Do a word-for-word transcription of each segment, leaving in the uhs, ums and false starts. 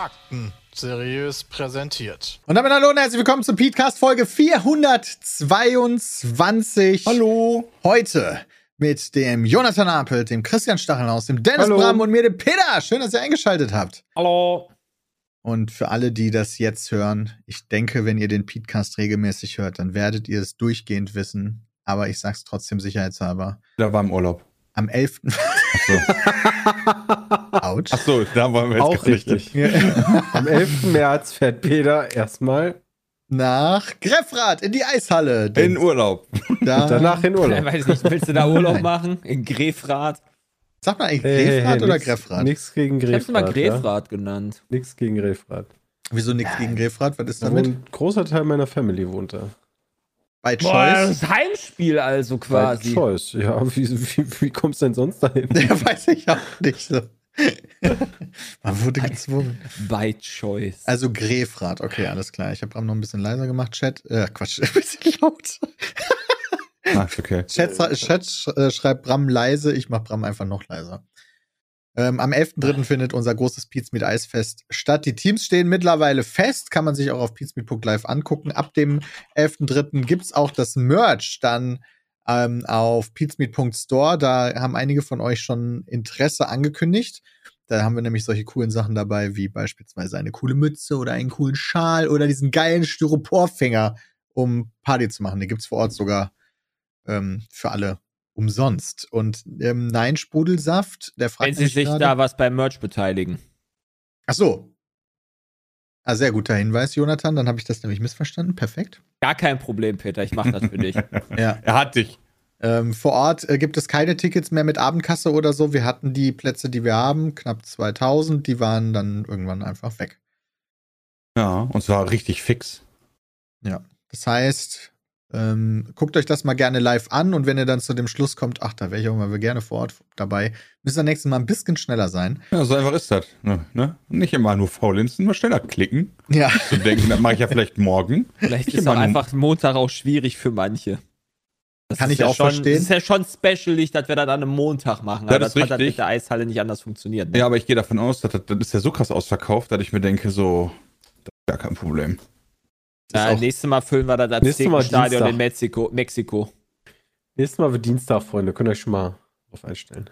Fakten seriös präsentiert. Und damit hallo und herzlich willkommen zum Petecast Folge vierhundertzweiundzwanzig. Hallo. Heute mit dem Jonathan Apelt, dem Christian Stachelhaus, dem Dennis Hallo. Bram und mir, dem Peter. Schön, dass ihr eingeschaltet habt. Hallo. Und für alle, die das jetzt hören, ich denke, wenn ihr den Petecast regelmäßig hört, dann werdet ihr es durchgehend wissen. Aber ich sag's trotzdem sicherheitshalber. Da war im Urlaub. Am elften Achso. Autsch. Achso, da waren wir jetzt Auch gar nicht. richtig. Ja. Am elften März fährt Peter erstmal Nach Greffrath in die Eishalle. In Urlaub. Da, danach in Ich Urlaub. weiß nicht, willst du da Urlaub Nein. machen? In Grefrath? Sagt man eigentlich Hey, hey, Greffrath hey, oder nix- Greffrath? Nix gegen Ich hab's Grefrath. mal Grefrath genannt. Ja? Nix gegen Grefrath. Wieso nichts gegen Greffrath? Was ist Da damit? wohnt ein großer Teil meiner Family wohnt da. Bei Boah, Choice? das Heimspiel also By quasi. Choice. Ja, wie, wie, wie kommst du denn sonst dahin? Ja, weiß ich auch nicht so. Man wurde gezwungen. By Choice. Also Greffrath, okay, alles klar. Ich habe Bram noch ein bisschen leiser gemacht, Chat. Äh, Quatsch, ein bisschen laut. Ach, okay. Chat, Chat sch- äh, schreibt Bram leise, ich mach Bram einfach noch leiser. Ähm, am elften dritten findet unser großes Pizmeet Eisfest statt. Die Teams stehen mittlerweile fest, kann man sich auch auf pizmeet punkt live angucken. Ab dem elften dritten gibt's auch das Merch dann ähm, auf pizmeet punkt store. Da haben einige von euch schon Interesse angekündigt. Da haben wir nämlich solche coolen Sachen dabei, wie beispielsweise eine coole Mütze oder einen coolen Schal oder diesen geilen Styroporfinger, um Party zu machen. Den gibt's vor Ort sogar ähm, für alle umsonst. Und ähm, nein, Sprudelsaft, der fragt Wenn sie mich sich gerade- da was beim Merch beteiligen. Ach so. Ah, sehr guter Hinweis, Jonathan. Dann habe ich das nämlich missverstanden. Perfekt. Gar kein Problem, Peter, ich mach das für dich. Ja. Er hat dich. Ähm, vor Ort äh, gibt es keine Tickets mehr mit Abendkasse oder so. Wir hatten die Plätze, die wir haben, knapp zweitausend. Die waren dann irgendwann einfach weg. Ja, und zwar richtig fix. Ja. Das heißt, ähm, guckt euch das mal gerne live an. Und wenn ihr dann zu dem Schluss kommt, ach, da wäre ich auch mal gerne vor Ort dabei, müsst ihr nächstes Mal ein bisschen schneller sein. Ja, so einfach ist das. Ne? Ne? Nicht immer nur faulenzen, mal schneller klicken. Ja. Zu denken, das mache ich ja vielleicht morgen. Vielleicht Ich ist immer auch nur- einfach Montag auch schwierig für manche. Das Kann ist ich ja auch schon, verstehen. Das ist ja schon specialig, dass wir das an einem Montag machen. Das Aber ist das hat halt richtig. mit der Eishalle nicht anders funktioniert. Ne? Ja, aber ich gehe davon aus, dass das, das ist ja so krass ausverkauft, dass ich mir denke, so, das ist gar kein Problem. Ja, auch- nächstes Mal füllen wir das Nächstes Mal Aztekenstadion Dienstag. in Mexiko. Mexiko. Nächstes Mal wird Dienstag, Freunde. Könnt ihr euch schon mal drauf einstellen.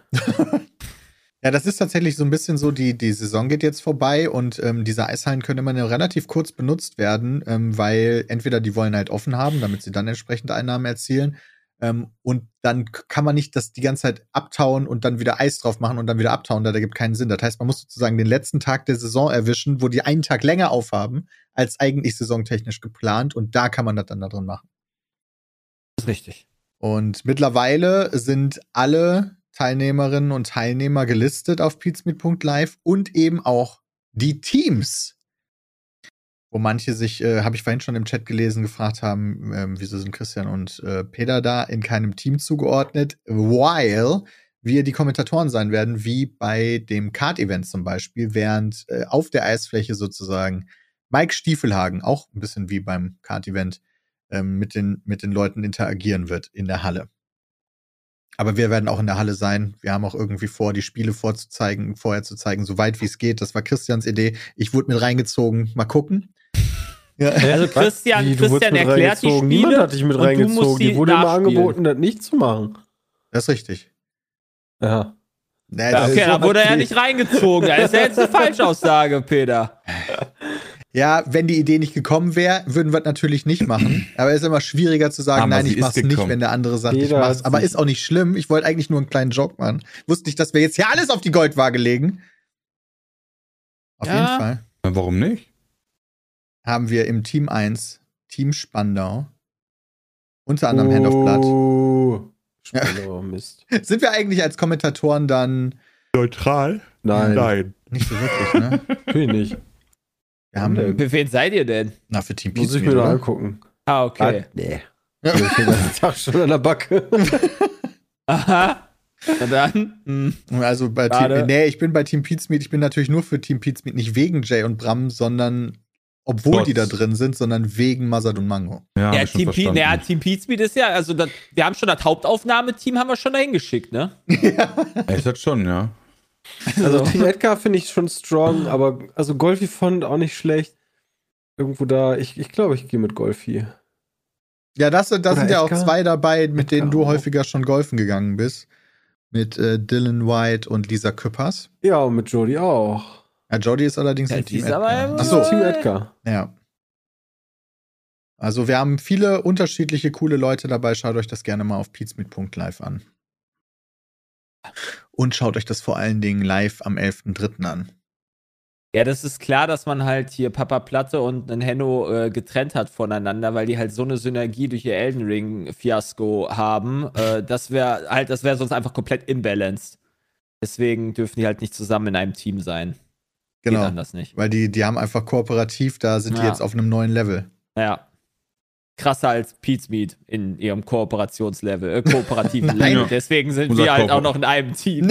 Ja, das ist tatsächlich so ein bisschen so, die, die Saison geht jetzt vorbei und ähm, diese Eishallen können immer nur relativ kurz benutzt werden, ähm, weil entweder die wollen halt offen haben, damit sie dann entsprechende Einnahmen erzielen, ähm, und dann k- kann man nicht das die ganze Zeit abtauen und dann wieder Eis drauf machen und dann wieder abtauen, da, da gibt keinen Sinn. Das heißt, man muss sozusagen den letzten Tag der Saison erwischen, wo die einen Tag länger aufhaben, als eigentlich saisontechnisch geplant, und da kann man das dann da drin machen. Das ist richtig. Und mittlerweile sind alle Teilnehmerinnen und Teilnehmer gelistet auf pizmeet punkt live und eben auch die Teams. Wo manche sich, äh, habe ich vorhin schon im Chat gelesen, gefragt haben, ähm, wieso sind Christian und äh, Peter da in keinem Team zugeordnet, while wir die Kommentatoren sein werden, wie bei dem Kart-Event zum Beispiel, während äh, auf der Eisfläche sozusagen Mike Stiefelhagen, auch ein bisschen wie beim Kart-Event, ähm, mit den, mit den Leuten interagieren wird in der Halle. Aber wir werden auch in der Halle sein. Wir haben auch irgendwie vor, die Spiele vorzuzeigen, vorher zu zeigen, so weit wie es geht. Das war Christians Idee. Ich wurde mit reingezogen. Mal gucken. Ja. Also Was? Christian, Wie, du wurdest Christian mit erklärt die reingezogen? Spiele. Niemand hat dich mit und du musst reingezogen. sie Dir wurde immer nachspielen. angeboten, das nicht zu machen. Das ist richtig. Ja. Nee, Ja, das okay, ist da so- wurde er ja nicht reingezogen. Das ist ja jetzt eine Falschaussage, Peter. Ja, wenn die Idee nicht gekommen wäre, würden wir es natürlich nicht machen. Aber es ist immer schwieriger zu sagen, Aber nein, sie ich ist mach's nicht, gekommen. wenn der andere sagt, ich Jeder mach's. hat Aber sich- ist auch nicht schlimm. Ich wollte eigentlich nur einen kleinen Joke machen. Wusste nicht, dass wir jetzt hier alles auf die Goldwaage legen. Auf Ja. jeden Fall Warum nicht? haben wir im Team eins Team Spandau unter anderem Hand of Blood. Oh. Spannender Mist. Sind wir eigentlich als Kommentatoren dann Neutral? Nein, Nein. nicht so wirklich, ne? natürlich nicht. Wir haben, Warum Für wen seid ihr denn? na, für Team Muss ich Pizmeet, mir noch oder? angucken. Ah, okay. Ah, nee. Ich bin den ganzen Tag schon an der Backe. Aha. Na dann. Hm. Also bei Schade. Team, nee, ich bin bei Team Pizmeet, ich bin natürlich nur für Team Pizmeet, nicht wegen Jay und Bram, sondern obwohl Trotz. die da drin sind, sondern wegen Mazad und Mango. Ja, Ja, hab ich schon Team, Pe verstanden. ja, Team Pizmeet ist ja, also das, wir haben schon das Hauptaufnahmeteam haben wir schon dahin geschickt, ne? Ja, ist das schon, ja. Also Team Edgar finde ich schon strong, aber also Golfi Font auch nicht schlecht. Irgendwo da, ich glaube, ich, glaub, ich gehe mit Golfi. Ja, das, das Oder sind ja auch Edgar? zwei dabei, mit Edgar denen du auch. häufiger schon golfen gegangen bist. Mit äh, Dylan White und Lisa Küppers. Ja, und mit Jody auch. Ja, Jody ist allerdings Ja, im die Team ist aber Edgar. im- Achso, Team Edgar. ja. Also wir haben viele unterschiedliche coole Leute dabei. Schaut euch das gerne mal auf peatsmeet punkt live an. Und schaut euch das vor allen Dingen live am elften dritten an. Ja, das ist klar, dass man halt hier Papa Platte und einen Henno äh, getrennt hat voneinander, weil die halt so eine Synergie durch ihr Elden Ring-Fiasko haben. Äh, das wäre halt, das wäre sonst einfach komplett imbalanced. Deswegen dürfen die halt nicht zusammen in einem Team sein. Geht Genau. anders nicht. Weil die, die haben einfach kooperativ, da sind die Ja. jetzt auf einem neuen Level. Ja. Krasser als Pete's Meat in ihrem Kooperationslevel, äh, kooperativen Nein. Level. Deswegen sind Unser wir halt Kooper- auch noch in einem Team.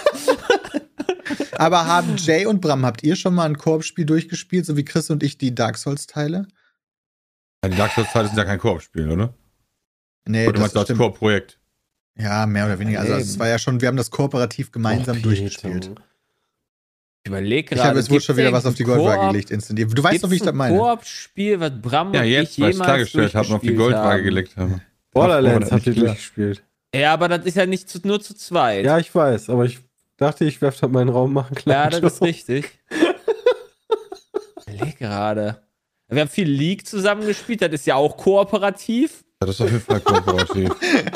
Aber haben Jay und Bram, habt ihr schon mal ein Koop-Spiel durchgespielt, so wie Chris und ich die Dark Souls-Teile? Ja, die Dark Souls-Teile sind ja kein Koop-Spiel, oder? Nee, Oder meinst du als stimmt. Koop-Projekt? Ja, mehr oder weniger. Also Eben. es war ja schon, wir haben das kooperativ gemeinsam Och, durchgespielt. Peter. Ich überlege Ich gerade. habe jetzt wohl schon wieder was auf die Goldwaage gelegt, instant. Du weißt doch, wie ich das ein meine. Koop-Spiel, was Bram Ja, und jetzt, ich weil ich jemals klargestellt habe und auf die durchgespielt Goldwaage haben. gelegt habe. Borderlands habt ihr Nicht klar. durchgespielt. Ja, aber das ist ja nicht zu, nur zu zweit. Ja, ich weiß, aber ich dachte, ich werfe halt meinen Raum machen. Ja, das ist richtig. Ich überlege gerade. Wir haben viel League zusammen gespielt, das ist ja auch kooperativ. Das ist auf jeden Fall kooperativ.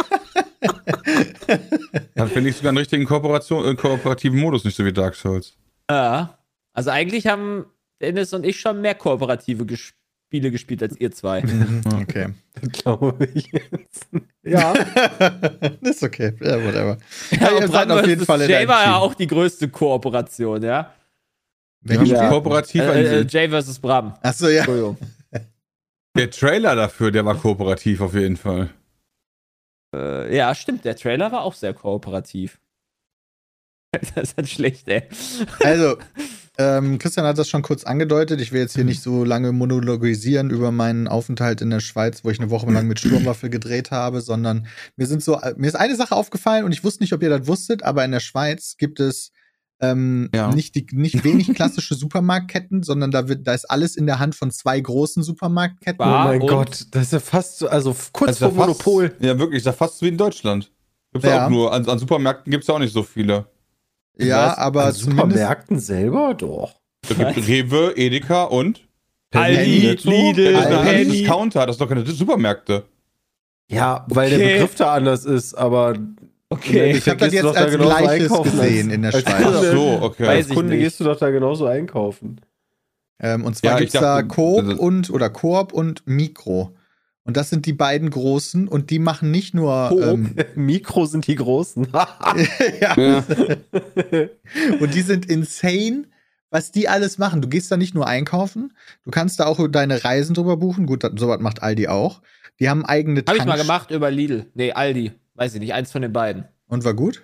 Dann finde ich sogar einen richtigen Kooperation, äh, kooperativen Modus, nicht so wie Dark Souls. Ja. Also eigentlich haben Dennis und ich schon mehr kooperative Ges Spiele gespielt als ihr zwei. Mhm, okay. glaube ich jetzt. Ja. Das ist okay. Ja, whatever. Ja, ihr und seid Bram auf jeden versus Fall in Jay einem war ja Team. auch die größte Kooperation, ja? Wir haben Ja. kooperativ Äh, äh, ein, Jay versus Bram. Achso, ja. Entschuldigung. Der Trailer dafür, der war kooperativ auf jeden Fall. Äh, ja, stimmt. Der Trailer war auch sehr kooperativ. Das ist halt schlecht, ey. Also, ähm, Christian hat das schon kurz angedeutet. Ich will jetzt hier nicht so lange monologisieren über meinen Aufenthalt in der Schweiz, wo ich eine Woche lang mit Sturmwaffe gedreht habe, sondern mir sind so, mir ist eine Sache aufgefallen und ich wusste nicht, ob ihr das wusstet, aber in der Schweiz gibt es ähm, Ja. nicht, die, nicht wenig klassische Supermarktketten, sondern da wird, da ist alles in der Hand von zwei großen Supermarktketten. Oh War mein und- Gott, das ist ja fast so, also kurz Das ist vor ja fast- Monopol. Ja, wirklich, ist ja fast wie in Deutschland. Gibt's Ja. auch nur, an, an Supermärkten gibt es ja auch nicht so viele. Ja, Was? aber An zumindest. Supermärkten selber? Doch. Da gibt Rewe, Edeka und Aldi, Netto. Lidl, Das sind alles Penny. Discounter, das sind doch keine Supermärkte. Ja, weil der Okay. Begriff da anders ist, aber Okay. Ich habe das gehst du jetzt doch da als genauso Gleiches einkaufen gesehen als- in der als Schweiz. Ach Kunde. so, okay. Weiß als ich Kunde nicht. gehst du doch da genauso einkaufen. Ähm, und zwar Ja, ich gibt's da dachte, Coop das- und oder Coop und Mikro. Und das sind die beiden großen und die machen nicht nur Coop. ähm, Mikro sind die großen. ja, Ja. und die sind insane, was die alles machen. Du gehst da nicht nur einkaufen, du kannst da auch deine Reisen drüber buchen. Gut, das- sowas macht Aldi auch. Die haben eigene Hab ich mal Tankst- gemacht über Lidl. Nee, Aldi. Weiß ich nicht. Eins von den beiden. Und war gut?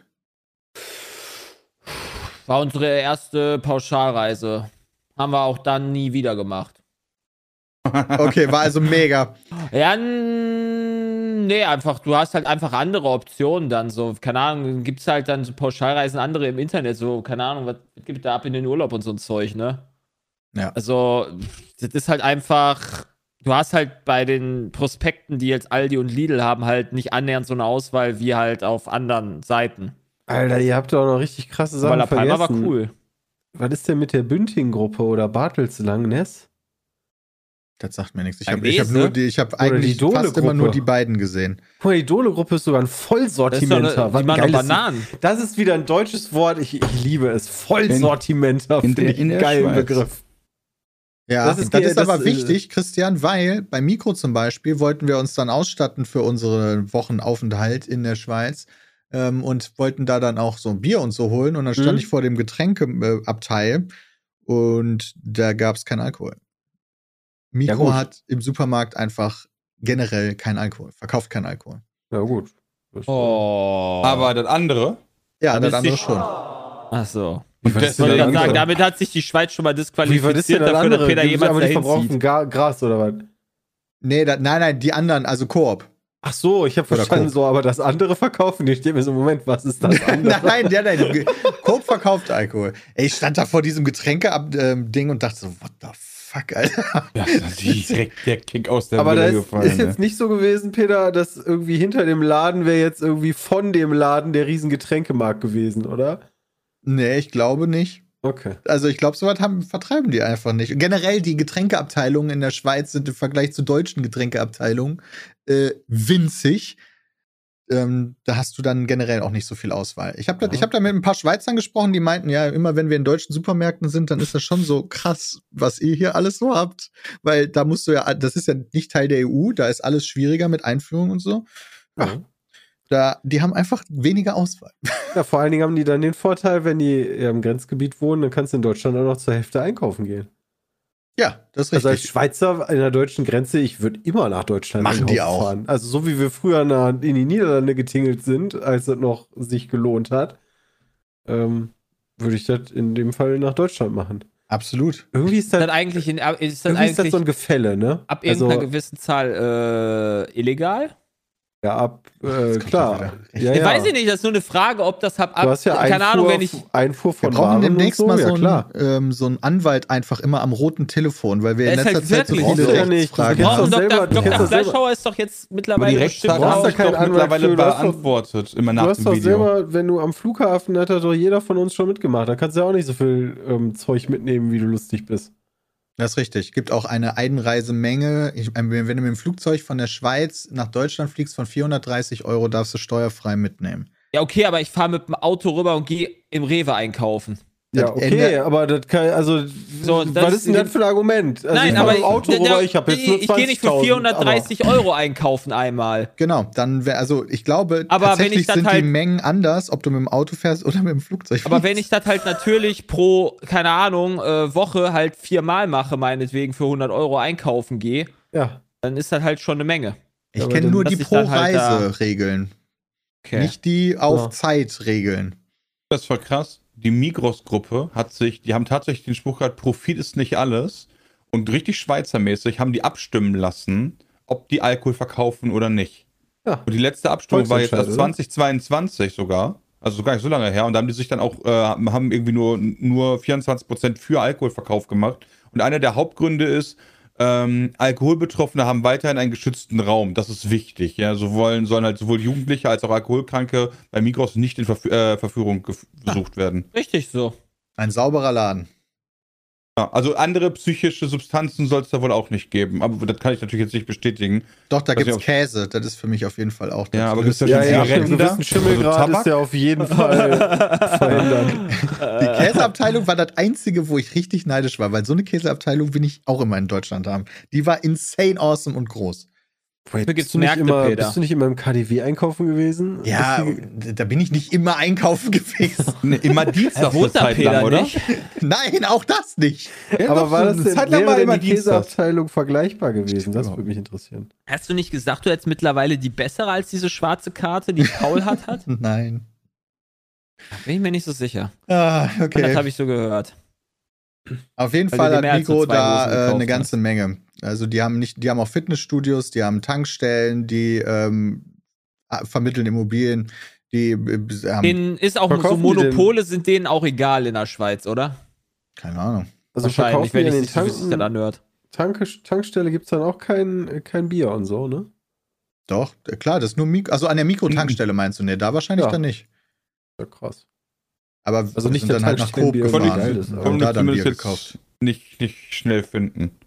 War unsere erste Pauschalreise. Haben wir auch dann nie wieder gemacht. Okay, war also mega. Ja, n- nee, einfach, du hast halt einfach andere Optionen dann so. Keine Ahnung, gibt's halt dann so Pauschalreisen andere im Internet, so, keine Ahnung, was gibt da ab in den Urlaub und so ein Zeug, ne? Ja. Also, das ist halt einfach, du hast halt bei den Prospekten, die jetzt Aldi und Lidl haben, halt nicht annähernd so eine Auswahl wie halt auf anderen Seiten. Alter, ihr habt doch noch richtig krasse Sachen Aber La Palma war vergessen. cool. Was ist denn mit der Bünding-Gruppe oder Bartels Langness? Das sagt mir nichts. Ich habe ich hab Agnese? nur die, ich habe die eigentlich fast Dole-Gruppe. immer nur die beiden gesehen. Guck mal, die Dole-Gruppe ist sogar ein Das ist doch Vollsortimenter. eine, Was die ein machen doch geiles- Bananen. Das ist wieder ein deutsches Wort. Ich, ich liebe es. Vollsortimenter. In- in- Finde ich in einen der geilen Schweiz. Begriff. Ja, Das das ist ist, die- das, aber äh, wichtig, Christian, weil bei Mikro zum Beispiel wollten wir uns dann ausstatten für unseren Wochenaufenthalt in der Schweiz ähm, und wollten da dann auch so ein Bier und so holen. Und dann stand Mhm. ich vor dem Getränkeabteil und da gab es keinen Alkohol. Mikro gut. hat im Supermarkt einfach generell keinen Alkohol, verkauft keinen Alkohol. Ja, gut. Das- Oh. Aber das andere, Ja, Dann das ist andere die- schon. Ach so. Wie war das Ich wollte denn gerade das sagen, andere? damit hat sich die Schweiz schon mal Wie war das disqualifiziert denn das dafür, dass andere? Peter Die- jemals aber die dahin verbrauchen zieht. Ga- Gras oder was? Nee, da, nein, nein, die anderen, also Koop. Ach so, ich habe Oder verstanden, Coke. so, aber das andere verkaufen, die steht mir so, Moment, was ist das andere? nein, der, nein, Coke verkauft Alkohol. Ey, ich stand da vor diesem Getränke-Ding und dachte so, what the fuck, Alter. Ja, direkt der Kick aus der Aber Brille das gefallen. ist jetzt nicht so gewesen, Peter, dass irgendwie hinter dem Laden wäre jetzt irgendwie von dem Laden der riesen Getränkemarkt gewesen, oder? Nee, ich glaube nicht. Okay. Also ich glaube, sowas haben, vertreiben die einfach nicht. Und generell, die Getränkeabteilungen in der Schweiz sind im Vergleich zu deutschen Getränkeabteilungen äh, winzig. Ähm, da hast du dann generell auch nicht so viel Auswahl. Ich habe da, Ja. ich hab da mit ein paar Schweizern gesprochen, die meinten, ja, immer wenn wir in deutschen Supermärkten sind, dann ist das schon so krass, was ihr hier alles so habt. Weil da musst du ja, das ist ja nicht Teil der E U, da ist alles schwieriger mit Einführung und so. Ja. Da, die haben einfach weniger Auswahl. Ja, vor allen Dingen haben die dann den Vorteil, wenn die ja, im Grenzgebiet wohnen, dann kannst du in Deutschland auch noch zur Hälfte einkaufen gehen. Ja, das ist Also als richtig. Schweizer in der deutschen Grenze, ich würde immer nach Deutschland Machen die einkaufen auch. fahren. Also so wie wir früher nach, in die Niederlande getingelt sind, als es noch sich gelohnt hat, ähm, würde ich das in dem Fall nach Deutschland machen. Absolut. Irgendwie ist das, Ist das eigentlich, in, ist das irgendwie ist das eigentlich so ein Gefälle, ne? ab irgendeiner also, gewissen Zahl äh, illegal? ja, ab, äh, kommt ja klar. wieder. Ja, Ich ja. weiß ich nicht, das ist nur eine Frage, ob das ab, Du hast ja keine Einfuhr, Ahnung, wenn ich Einfuhr Wir von brauchen Waren demnächst und so, mal ja, so, klar. einen, ähm, so einen Anwalt einfach immer am roten Telefon, weil wir in Das ist letzter halt Zeit so wirklich viele so. Ja, nicht. Rechtsfragen Du brauchen kennst haben. das Doktor selber, du kennst Doktor das selber. Fleischhauer ist doch jetzt Aber mittlerweile die bestimmt Rechtsfrage brauchst haben da sich keinen doch Anwalt mittlerweile für, du hast doch- beantwortet, immer Du nach hast dem doch Video. selber, wenn du am Flughafen, hat da doch jeder von uns schon mitgemacht. Da kannst du ja auch nicht so viel ähm, Zeug mitnehmen, wie du lustig bist. Das ist richtig. Gibt auch eine Einreisemenge. Ich, wenn du mit dem Flugzeug von der Schweiz nach Deutschland fliegst, von vierhundertdreißig Euro darfst du steuerfrei mitnehmen. Ja, okay, aber ich fahre mit dem Auto rüber und gehe im Rewe einkaufen. Ja, Das okay, Ende- aber das kann, also, So, das was ist- ist denn das für ein Argument? Also Nein, ich fahr aber mit dem Auto ich, rüber, ich habe jetzt nur ich, ich gehe nicht für zwanzigtausend, vierhundertdreißig Euro einkaufen einmal. Genau, dann wäre, also ich glaube, Aber wenn tatsächlich ich das sind die halt- Mengen anders, ob du mit dem Auto fährst oder mit dem Flugzeug fliegst. Aber wenn ich das halt natürlich pro, keine Ahnung, äh, Woche halt viermal mache, meinetwegen für hundert Euro einkaufen gehe, Aber, ja, dann ist das halt schon eine Menge. Ich aber kenne dann- nur dass die ich dann halt da- Pro-Reise-Regeln, Okay. nicht die auf Ja. Zeit-Regeln. Das war krass. Die Migros-Gruppe hat sich, die haben tatsächlich den Spruch gehabt, Profit ist nicht alles. Und richtig schweizermäßig haben die abstimmen lassen, ob die Alkohol verkaufen oder nicht. ja. Und die letzte Abstimmung war jetzt Volksentscheid, erst oder? zwanzig zweiundzwanzig sogar. Also gar nicht so lange her. Und da haben die sich dann auch, äh, haben irgendwie nur, nur vierundzwanzig Prozent für Alkoholverkauf gemacht. Und einer der Hauptgründe ist, ähm, Alkoholbetroffene haben weiterhin einen geschützten Raum. Das ist wichtig. Ja, so wollen, sollen halt sowohl Jugendliche als auch Alkoholkranke bei Migros nicht in Verf äh, Verführung gef- gesucht werden. Richtig so. Ein sauberer Laden. Ja, also andere psychische Substanzen soll es da wohl auch nicht geben. Aber das kann ich natürlich jetzt nicht bestätigen. Doch, da Weiß gibt's nicht, ob- Käse. Das ist für mich auf jeden Fall auch. Ja, aber das gibt's Ja, schon ja, Zigaretten einen da? gewissen Schimmelgrad Also Tabak? ist ja auf jeden Fall verhindert. Die Käseabteilung war das einzige, wo ich richtig neidisch war, weil so eine Käseabteilung will ich auch immer in Deutschland haben. Die war insane awesome und groß. Wait, gibt's bist, du nicht Märkte, immer, Peter. bist du nicht immer im K D W einkaufen gewesen? Ja, Bist du- da bin ich nicht immer einkaufen gewesen. Ne, immer Dienstag Wohnt da eine Zeit lang, Peter oder? nicht? Nein, auch das nicht. Ja, aber doch, war so das eine denn, Zeit lang wäre war denn immer die Dienstag. Käseabteilung vergleichbar gewesen? Stimmt Das überhaupt würde mich interessieren. Hast du nicht gesagt, du hättest mittlerweile die bessere als diese schwarze Karte, die Paul hat? hat? Nein. Bin ich mir nicht so sicher. Ah, Das okay. habe ich so gehört. Auf jeden Weil Fall du dir hat mehr als Mikro nur zwei da Dosen äh, gekauft eine hast. ganze Menge. Also die haben nicht, die haben auch Fitnessstudios, die haben Tankstellen, die ähm, vermitteln Immobilien, die äh, haben, Denen ist auch so Verkaufen die denn- Monopole sind denen auch egal in der Schweiz, oder? keine Ahnung. Also Wahrscheinlich, verkaufen wenn die ich an den nicht so wie sich dann Tanken, anhört. Tanke, Tankstelle gibt es dann auch kein, kein Bier und so, ne? Doch, äh, klar, das ist nur Mikro, also an der Mikro-Tankstelle meinst du, ne, da wahrscheinlich Ja. dann nicht. Ja, krass. Aber Also nicht sind der dann halt nach Coop Tankstellenbier, Konnte gefahren ich, geil ist, aber- und konnte da ich dann Bier zumindest gekauft. jetzt nicht, nicht schnell finden.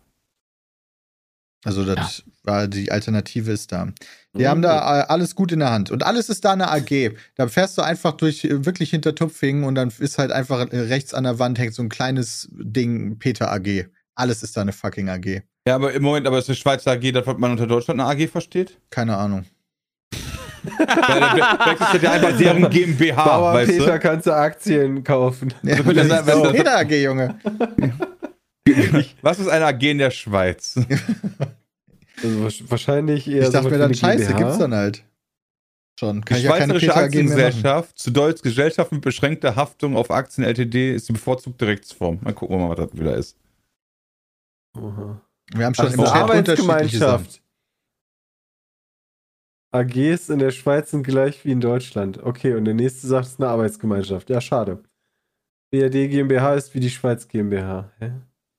Also das war die Alternative ist da. Die Mhm. haben da äh, alles gut in der Hand. Und alles ist da eine A G. Da fährst du einfach durch äh, wirklich hinter Tupfingen und dann ist halt einfach äh, rechts an der Wand hängt so ein kleines Ding, Peter A G. Alles ist da eine fucking A G. Ja, aber im Moment, aber es ist eine Schweizer A G, das, was man unter Deutschland eine A G versteht? Keine Ahnung. Vielleicht ist das ja einfach deren GmbH, Bauer weißt Peter du? kannst du Aktien kaufen. Ja, könnte das sein, ist wenn so das- Peter A G, Junge. Was ist eine A G in der Schweiz? Also wahrsch- wahrscheinlich eher Ich dachte sowas mir wie dann, eine scheiße, GmbH. gibt's dann halt. Schon. Kann Die ich ja keine Schweizerische Peter A G mehr machen. Aktiengesellschaft, zu Deutsch Gesellschaft mit beschränkter Haftung auf Aktien L T D, ist die bevorzugte Rechtsform. Mal gucken wir mal, was das wieder ist. Aha. Wir haben schon Ach, im so, Chat unterschiedliche Sachen. Arbeitsgemeinschaft. A Gs in der Schweiz sind gleich wie in Deutschland. Okay, und der nächste sagt, es ist eine Arbeitsgemeinschaft. Ja, schade. B R D GmbH ist wie die Schweiz GmbH. Hä?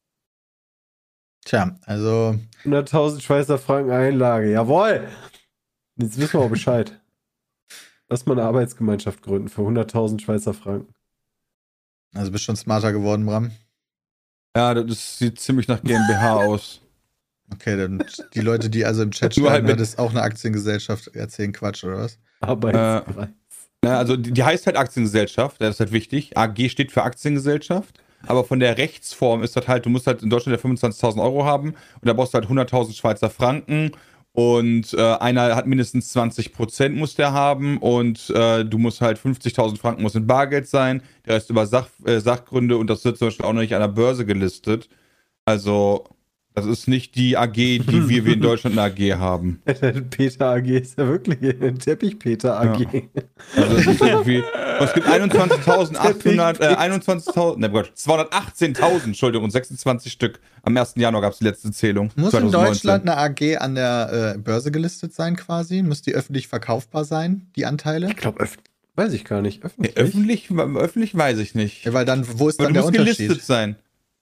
Tja, also. hunderttausend Schweizer Franken Einlage. Jawohl! Jetzt wissen wir auch Bescheid. Lass mal eine Arbeitsgemeinschaft gründen für hunderttausend Schweizer Franken. Also bist schon smarter geworden, Bram. Ja, das sieht ziemlich nach GmbH aus. Okay, dann die Leute, die also im Chat Nur halt schreiben, mit- das ist auch eine Aktiengesellschaft, erzählen Quatsch, oder was? Arbeitspreis. Ja, also die, die heißt halt Aktiengesellschaft, das ist halt wichtig. A G steht für Aktiengesellschaft, aber von der Rechtsform ist das halt, du musst halt in Deutschland ja fünfundzwanzigtausend Euro haben und da brauchst du halt hunderttausend Schweizer Franken und äh, einer hat mindestens zwanzig Prozent muss der haben und äh, du musst halt fünfzigtausend Franken muss in Bargeld sein, der Rest über Sach, äh, Sachgründe und das wird zum Beispiel auch noch nicht an der Börse gelistet. Also das ist nicht die A G, die wir wie in Deutschland eine A G haben. Peter A G ist ja wirklich ein Teppich-Peter A G. Also das ist irgendwie, es gibt einundzwanzigtausendachthundert, äh, einundzwanzigtausend, ne Gott, zweihundertachtzehntausend, Entschuldigung, und sechsundzwanzig Stück. Am ersten Januar gab es die letzte Zählung. Muss in zweitausendneunzehn. Deutschland eine A G an der äh, Börse gelistet sein quasi? Muss die öffentlich verkaufbar sein, die Anteile? Ich glaube, weiß ich gar nicht. Öffentlich? Nee, öffentlich, öffentlich weiß ich nicht. Ja, weil dann, wo ist Aber dann du der musst Unterschied? gelistet sein.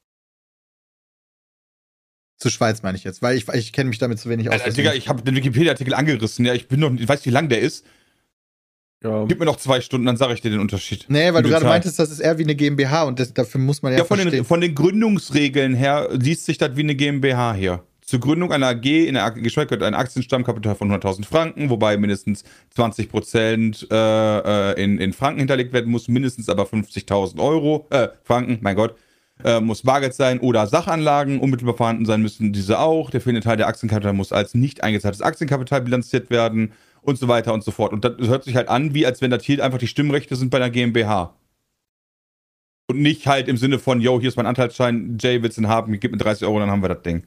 Zu Schweiz meine ich jetzt, weil ich, ich kenne mich damit zu wenig aus. Alter, Digga, ich habe den Wikipedia-Artikel angerissen, ja, ich bin noch, ich weiß, wie lang der ist. Ja. Gib mir noch zwei Stunden, dann sage ich dir den Unterschied. Nee, weil Im du gerade Detail. meintest, das ist eher wie eine GmbH und das, dafür muss man ja, Ja, von verstehen. den, von den Gründungsregeln her liest sich das wie eine GmbH hier. Zur Gründung einer A G in der Geschäft gehört ein Aktienstammkapital von hunderttausend Franken, wobei mindestens zwanzig Prozent äh, äh, in, in Franken hinterlegt werden muss, mindestens aber fünfzigtausend Euro, äh, Franken, mein Gott, äh, muss Bargeld sein oder Sachanlagen unmittelbar vorhanden sein müssen diese auch. Der fehlende Teil der Aktienkapital muss als nicht eingezahltes Aktienkapital bilanziert werden und so weiter und so fort. Und das hört sich halt an, wie als wenn das hier einfach die Stimmrechte sind bei einer GmbH. Und nicht halt im Sinne von, yo, hier ist mein Anteilsschein, Jay willst du ihn haben, gib mir dreißig Euro, dann haben wir das Ding.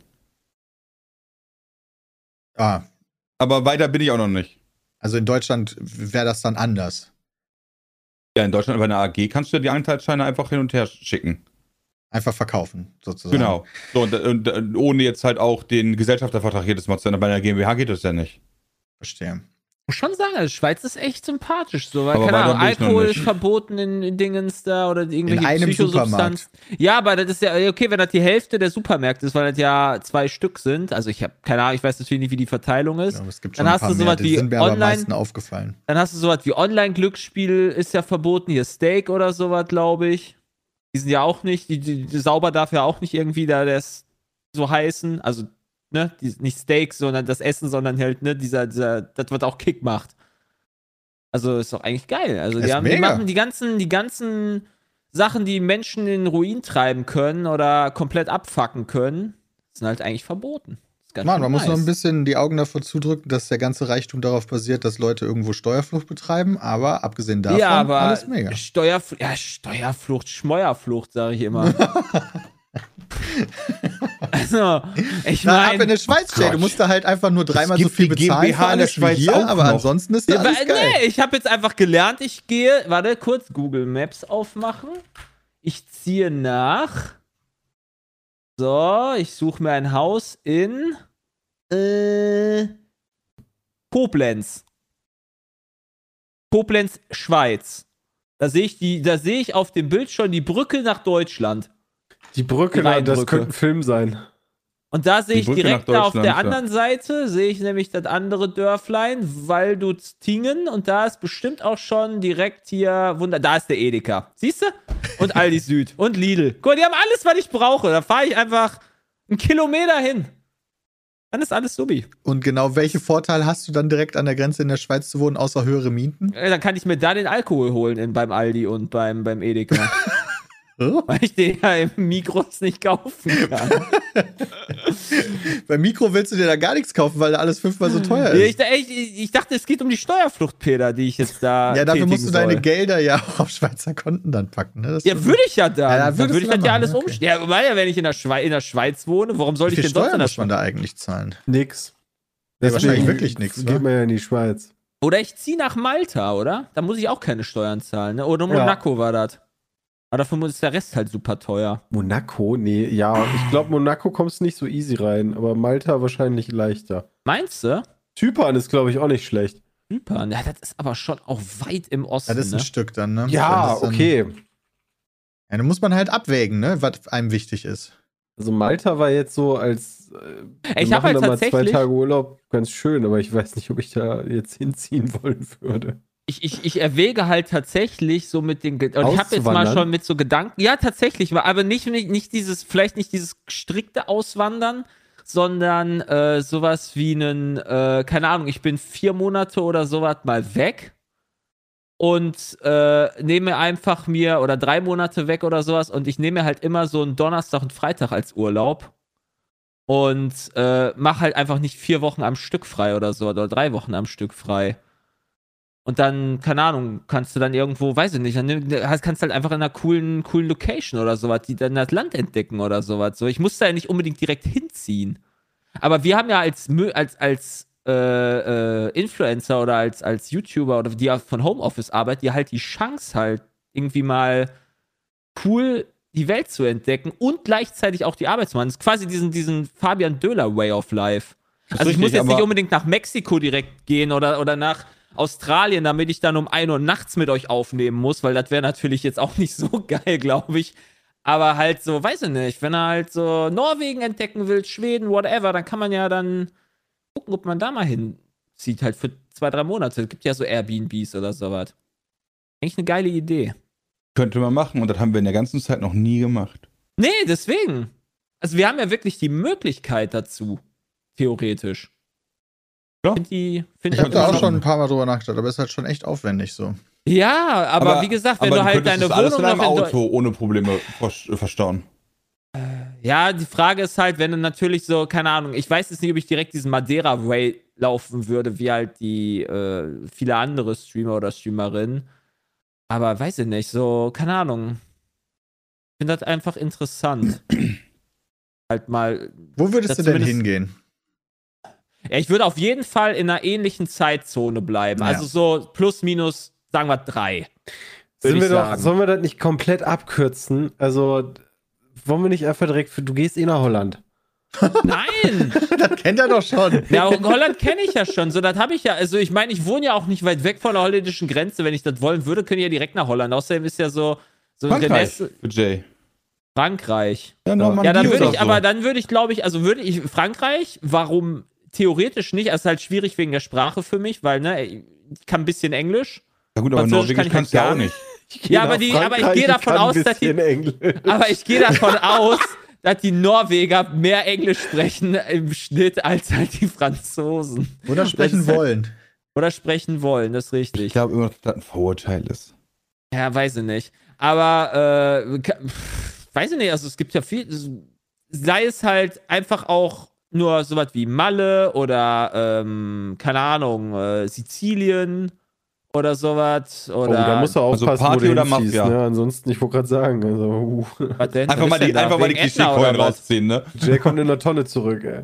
Ah, Aber weiter bin ich auch noch nicht. also in Deutschland wäre das dann anders. Ja, in Deutschland bei einer A G kannst du ja die Anteilsscheine einfach hin und her schicken. Einfach verkaufen, sozusagen. Genau. So, und, und, und ohne jetzt halt auch den Gesellschaftervertrag jedes Mal zu ändern. Bei einer GmbH geht das ja nicht. Verstehe. Ich muss schon sagen, also Schweiz ist echt sympathisch so, weil, Aber keine weiter Ahnung, bin ich noch Alkohol nicht. ist verboten in, in Dingens da oder irgendwelche In einem Psychosubstanzen. Ja, aber das ist ja, okay, wenn das die Hälfte der Supermärkte ist, weil das ja zwei Stück sind, also ich habe keine Ahnung, ich weiß natürlich nicht, wie die Verteilung ist. Ja, es gibt Dann schon ein hast paar du mehr, sowas die wie sind mir aber am online- meisten aufgefallen. Dann hast du sowas wie Online-Glücksspiel ist ja verboten, hier Steak oder sowas, glaube ich. Die sind ja auch nicht, die, die, die sauber darf ja auch nicht irgendwie da das so heißen, also ne, die, nicht Steak, sondern das Essen, sondern halt, ne, dieser, dieser, das, was auch Kick macht. Also ist doch eigentlich geil. Also die, Ist haben, die mega. machen die ganzen, die ganzen Sachen, die Menschen in den Ruin treiben können oder komplett abfacken können, sind halt eigentlich verboten. Ist ganz Mann, schön man muss nice. noch ein bisschen die Augen davor zudrücken, dass der ganze Reichtum darauf basiert, dass Leute irgendwo Steuerflucht betreiben, aber abgesehen davon, ja, aber alles mega. Steuerflucht, ja, Steuerflucht, Schmeuerflucht, sage ich immer. Also, ich Na, ab meine. in der Schweiz, Jay, du musst da halt einfach nur dreimal so gibt viel die bezahlen GmbH für in der alles wie Schweiz hier, auch aber noch. ansonsten ist da Ja, alles wa- geil. nee, ich habe jetzt einfach gelernt, ich gehe, warte, kurz Google Maps aufmachen. Ich ziehe nach. So, ich suche mir ein Haus in äh, Koblenz. Koblenz, Schweiz. Da sehe ich die, da sehe ich auf dem Bild schon die Brücke nach Deutschland. Die Brücke, Die da, das Rheinbrücke. könnte ein Film sein. Und da sehe Die ich Brücke direkt nach da auf der Deutschland, anderen Seite, sehe ich nämlich das andere Dörflein, Waldutz-Tingen. Und da ist bestimmt auch schon direkt hier, Wunder, da ist der Edeka. Siehst du? Und Aldi Süd und Lidl. Guck mal, die haben alles, was ich brauche. Da fahre ich einfach einen Kilometer hin. Dann ist alles subi. Und genau welche Vorteile hast du dann direkt an der Grenze in der Schweiz zu wohnen, außer höhere Mieten? Äh, Dann kann ich mir da den Alkohol holen in, beim Aldi und beim, beim Edeka. Weil ich den ja im Migros nicht kaufen kann. Beim Mikro willst du dir da gar nichts kaufen, weil da alles fünfmal so teuer ich, ist. ich, ich dachte, es geht um die Steuerflucht, Peter, die ich jetzt da. Ja, dafür musst du tätigen deine soll. Gelder ja auch auf Schweizer Konten dann packen. Ne? Das Ja, ist- würde ich ja dann. Ja, da dann würdest würde ich du das dann ja machen, alles okay. umstellen. Ja, weil ja, wenn ich in der, Schweiz, in der Schweiz wohne, warum soll Wie ich viel denn sonst Steuern in der muss man Schweiz? da eigentlich zahlen? Nix. Ja, wahrscheinlich Deswegen wirklich nix, Geht wa? man ja in die Schweiz. Oder ich ziehe nach Malta, oder? Da muss ich auch keine Steuern zahlen. Ne? Oder Ja. Monaco war das. Aber dafür ist der Rest halt super teuer. Monaco? Nee, ja, ich glaube, Monaco kommst nicht so easy rein, aber Malta wahrscheinlich leichter. Meinst du? Zypern ist, glaube ich, auch nicht schlecht. Zypern, ja, das ist aber schon auch weit im Osten. Das ist ein ne? Stück dann, ne? Ja, Das ist dann, okay. Ja, da muss man halt abwägen, ne? Was einem wichtig ist. Also Malta war jetzt so als äh, Ich wir hab halt machen da mal zwei tatsächlich- Tage Urlaub ganz schön, aber ich weiß nicht, ob ich da jetzt hinziehen wollen würde. Ich, ich, ich erwäge halt tatsächlich so mit den Ge- und ich habe jetzt mal Auszuwandern? schon mit so Gedanken, ja tatsächlich, aber nicht, nicht, nicht dieses, vielleicht nicht dieses strikte Auswandern, sondern äh, sowas wie einen, äh, keine Ahnung, ich bin vier Monate oder sowas mal weg und äh, nehme einfach mir, oder drei Monate weg oder sowas und ich nehme mir halt immer so einen Donnerstag und Freitag als Urlaub und äh, mache halt einfach nicht vier Wochen am Stück frei oder so, oder drei Wochen am Stück frei. Und dann, keine Ahnung, kannst du dann irgendwo, weiß ich nicht, dann nimm- kannst du halt einfach in einer coolen, coolen Location oder sowas, die dann das Land entdecken oder sowas. So, ich muss da ja nicht unbedingt direkt hinziehen. Aber wir haben ja als, Mö- als, als äh, äh, Influencer oder als, als YouTuber oder die ja von Homeoffice arbeiten, die halt die Chance halt irgendwie mal cool die Welt zu entdecken und gleichzeitig auch die Arbeit zu machen. Das ist quasi diesen, diesen Fabian Döhler Way of Life. Das ist Also ich muss richtig, jetzt nicht aber- unbedingt nach Mexiko direkt gehen oder, oder nach Australien, damit ich dann um ein Uhr nachts mit euch aufnehmen muss, weil das wäre natürlich jetzt auch nicht so geil, glaube ich. Aber halt so, weiß ich nicht, wenn er halt so Norwegen entdecken will, Schweden, whatever, dann kann man ja dann gucken, ob man da mal hinzieht, halt für zwei, drei Monate. Es gibt ja so Airbnbs oder sowas. Eigentlich eine geile Idee. Könnte man machen und das haben wir in der ganzen Zeit noch nie gemacht. Nee, deswegen. Also wir haben ja wirklich die Möglichkeit dazu, theoretisch. Ja. Find die, find Ich das habe da auch immer- schon ein paar Mal drüber nachgedacht, aber es ist halt schon echt aufwendig so. Ja, aber, wie gesagt, wenn aber du halt könntest deine das alles Wohnung in einem noch in Deu- Auto ohne Probleme vers- verstauen. Ja, die Frage ist halt, wenn du natürlich so, keine Ahnung, ich weiß jetzt nicht, ob ich direkt diesen Madeira-Way laufen würde, wie halt die äh, viele andere Streamer oder Streamerinnen. Aber weiß ich nicht, so, keine Ahnung. Ich finde das einfach interessant. halt mal. Wo würdest Das du denn zumindest- hingehen? Ja, ich würde auf jeden Fall in einer ähnlichen Zeitzone bleiben. Ja. Also so plus, minus, sagen wir drei. Sind Würde wir ich doch, sagen. sollen wir das nicht komplett abkürzen? Also, wollen wir nicht einfach direkt für, du gehst eh nach Holland. Nein! Das kennt er doch schon. Ja, Holland kenne ich ja schon. So, das habe ich ja. Also, ich meine, ich wohne ja auch nicht weit weg von der holländischen Grenze. Wenn ich das wollen würde, könnte ich ja direkt nach Holland. Außerdem ist ja so. so der Frankreich nächste- für Jay. Frankreich. Ja, Ja, Normandie dann würde oder ich, so. aber dann würde ich, glaube ich, also würde ich Frankreich, warum theoretisch nicht? Es ist halt schwierig wegen der Sprache für mich, weil, ne, ich kann ein bisschen Englisch. Ja gut, aber Französisch Norwegisch kann ich kannst du halt ja gar auch nicht. Ich geh Ja, aber nach die- aber ich Frankreich, gehe davon kann aus, ein dass die- bisschen Englisch. Aber ich gehe davon aus, dass die Norweger mehr Englisch sprechen im Schnitt als halt die Franzosen. Oder sprechen Das ist halt- wollen. Oder sprechen wollen, das ist richtig. Ich glaube immer, dass das ein Vorurteil ist. Ja, weiß ich nicht. Aber, äh, ka- pff, weiß ich nicht, also es gibt ja viel, sei es halt einfach auch nur sowas wie Malle oder, ähm, keine Ahnung, äh, Sizilien oder sowas. Oder, Oh, da musst du Also aufpassen, Party wo du oder hinziehst, Mafia? Ne? Ansonsten, ich wollte gerade sagen, also, uh. was denn? Einfach Was mal ist denn die, da? einfach mal die Wegen Ätna oder Klischeekeulen was? rausziehen, ne? Jay kommt in der Tonne zurück, ey.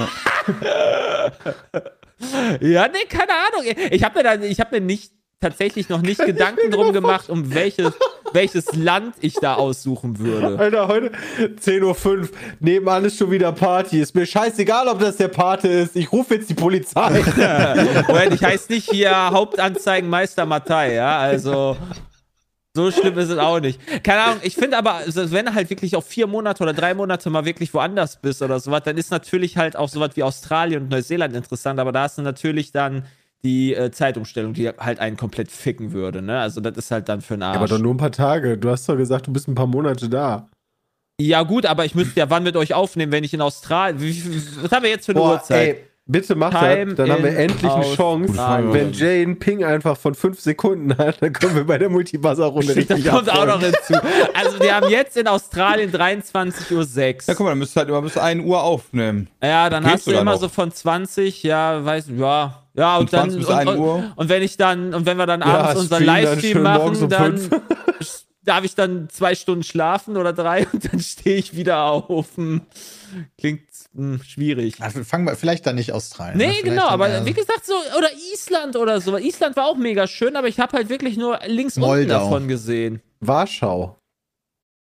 Ja, nee, keine Ahnung. Ich habe mir da, ich habe mir nicht tatsächlich noch nicht Gedanken drum gemacht, um welches, welches Land ich da aussuchen würde. Alter, heute zehn Uhr fünf, nebenan ist schon wieder Party. Ist mir scheißegal, ob das der Pate ist. Ich rufe jetzt die Polizei. Moment, ich heiße nicht hier Hauptanzeigenmeister Mattei, ja, also so schlimm ist es auch nicht. Keine Ahnung, ich finde aber, also wenn du halt wirklich auch vier Monate oder drei Monate mal wirklich woanders bist oder sowas, dann ist natürlich halt auch sowas wie Australien und Neuseeland interessant, aber da hast du natürlich dann die äh, Zeitumstellung, die halt einen komplett ficken würde, ne? Also das ist halt dann für einen Arsch. Aber doch nur ein paar Tage. Du hast doch gesagt, du bist ein paar Monate da. Ja gut, aber ich müsste ja wann mit euch aufnehmen, wenn ich in Australien, wie, wie, was haben wir jetzt für eine Uhrzeit? ey, bitte mach Time das. Dann haben wir in endlich eine Chance. Australien. Wenn Jay einen Ping einfach von fünf Sekunden hat, dann können wir bei der Multibuzzer-Runde Das richtig kommt auch noch abräumen. hinzu. Also wir haben jetzt in Australien dreiundzwanzig Uhr sechs. Ja, guck mal, dann müsst ihr halt immer bis ein Uhr aufnehmen. Ja, dann Geht's hast du sogar immer noch. so von zwanzig, ja, weiß, ja, ja, und Von dann, zwanzig bis und, ein und, Uhr. und wenn ich dann, und wenn wir dann Ja, abends unseren streamen dann Livestream schön morgens machen, um dann fünf. darf ich dann zwei Stunden schlafen oder drei und dann stehe ich wieder auf. Hm, Klingt hm, schwierig. Also fangen wir vielleicht dann nicht Australien. Nee, ne? Vielleicht genau, dann aber eher- wie gesagt, so, oder Island oder so. Island war auch mega schön, aber ich habe halt wirklich nur links unten Moldau. davon gesehen. Warschau.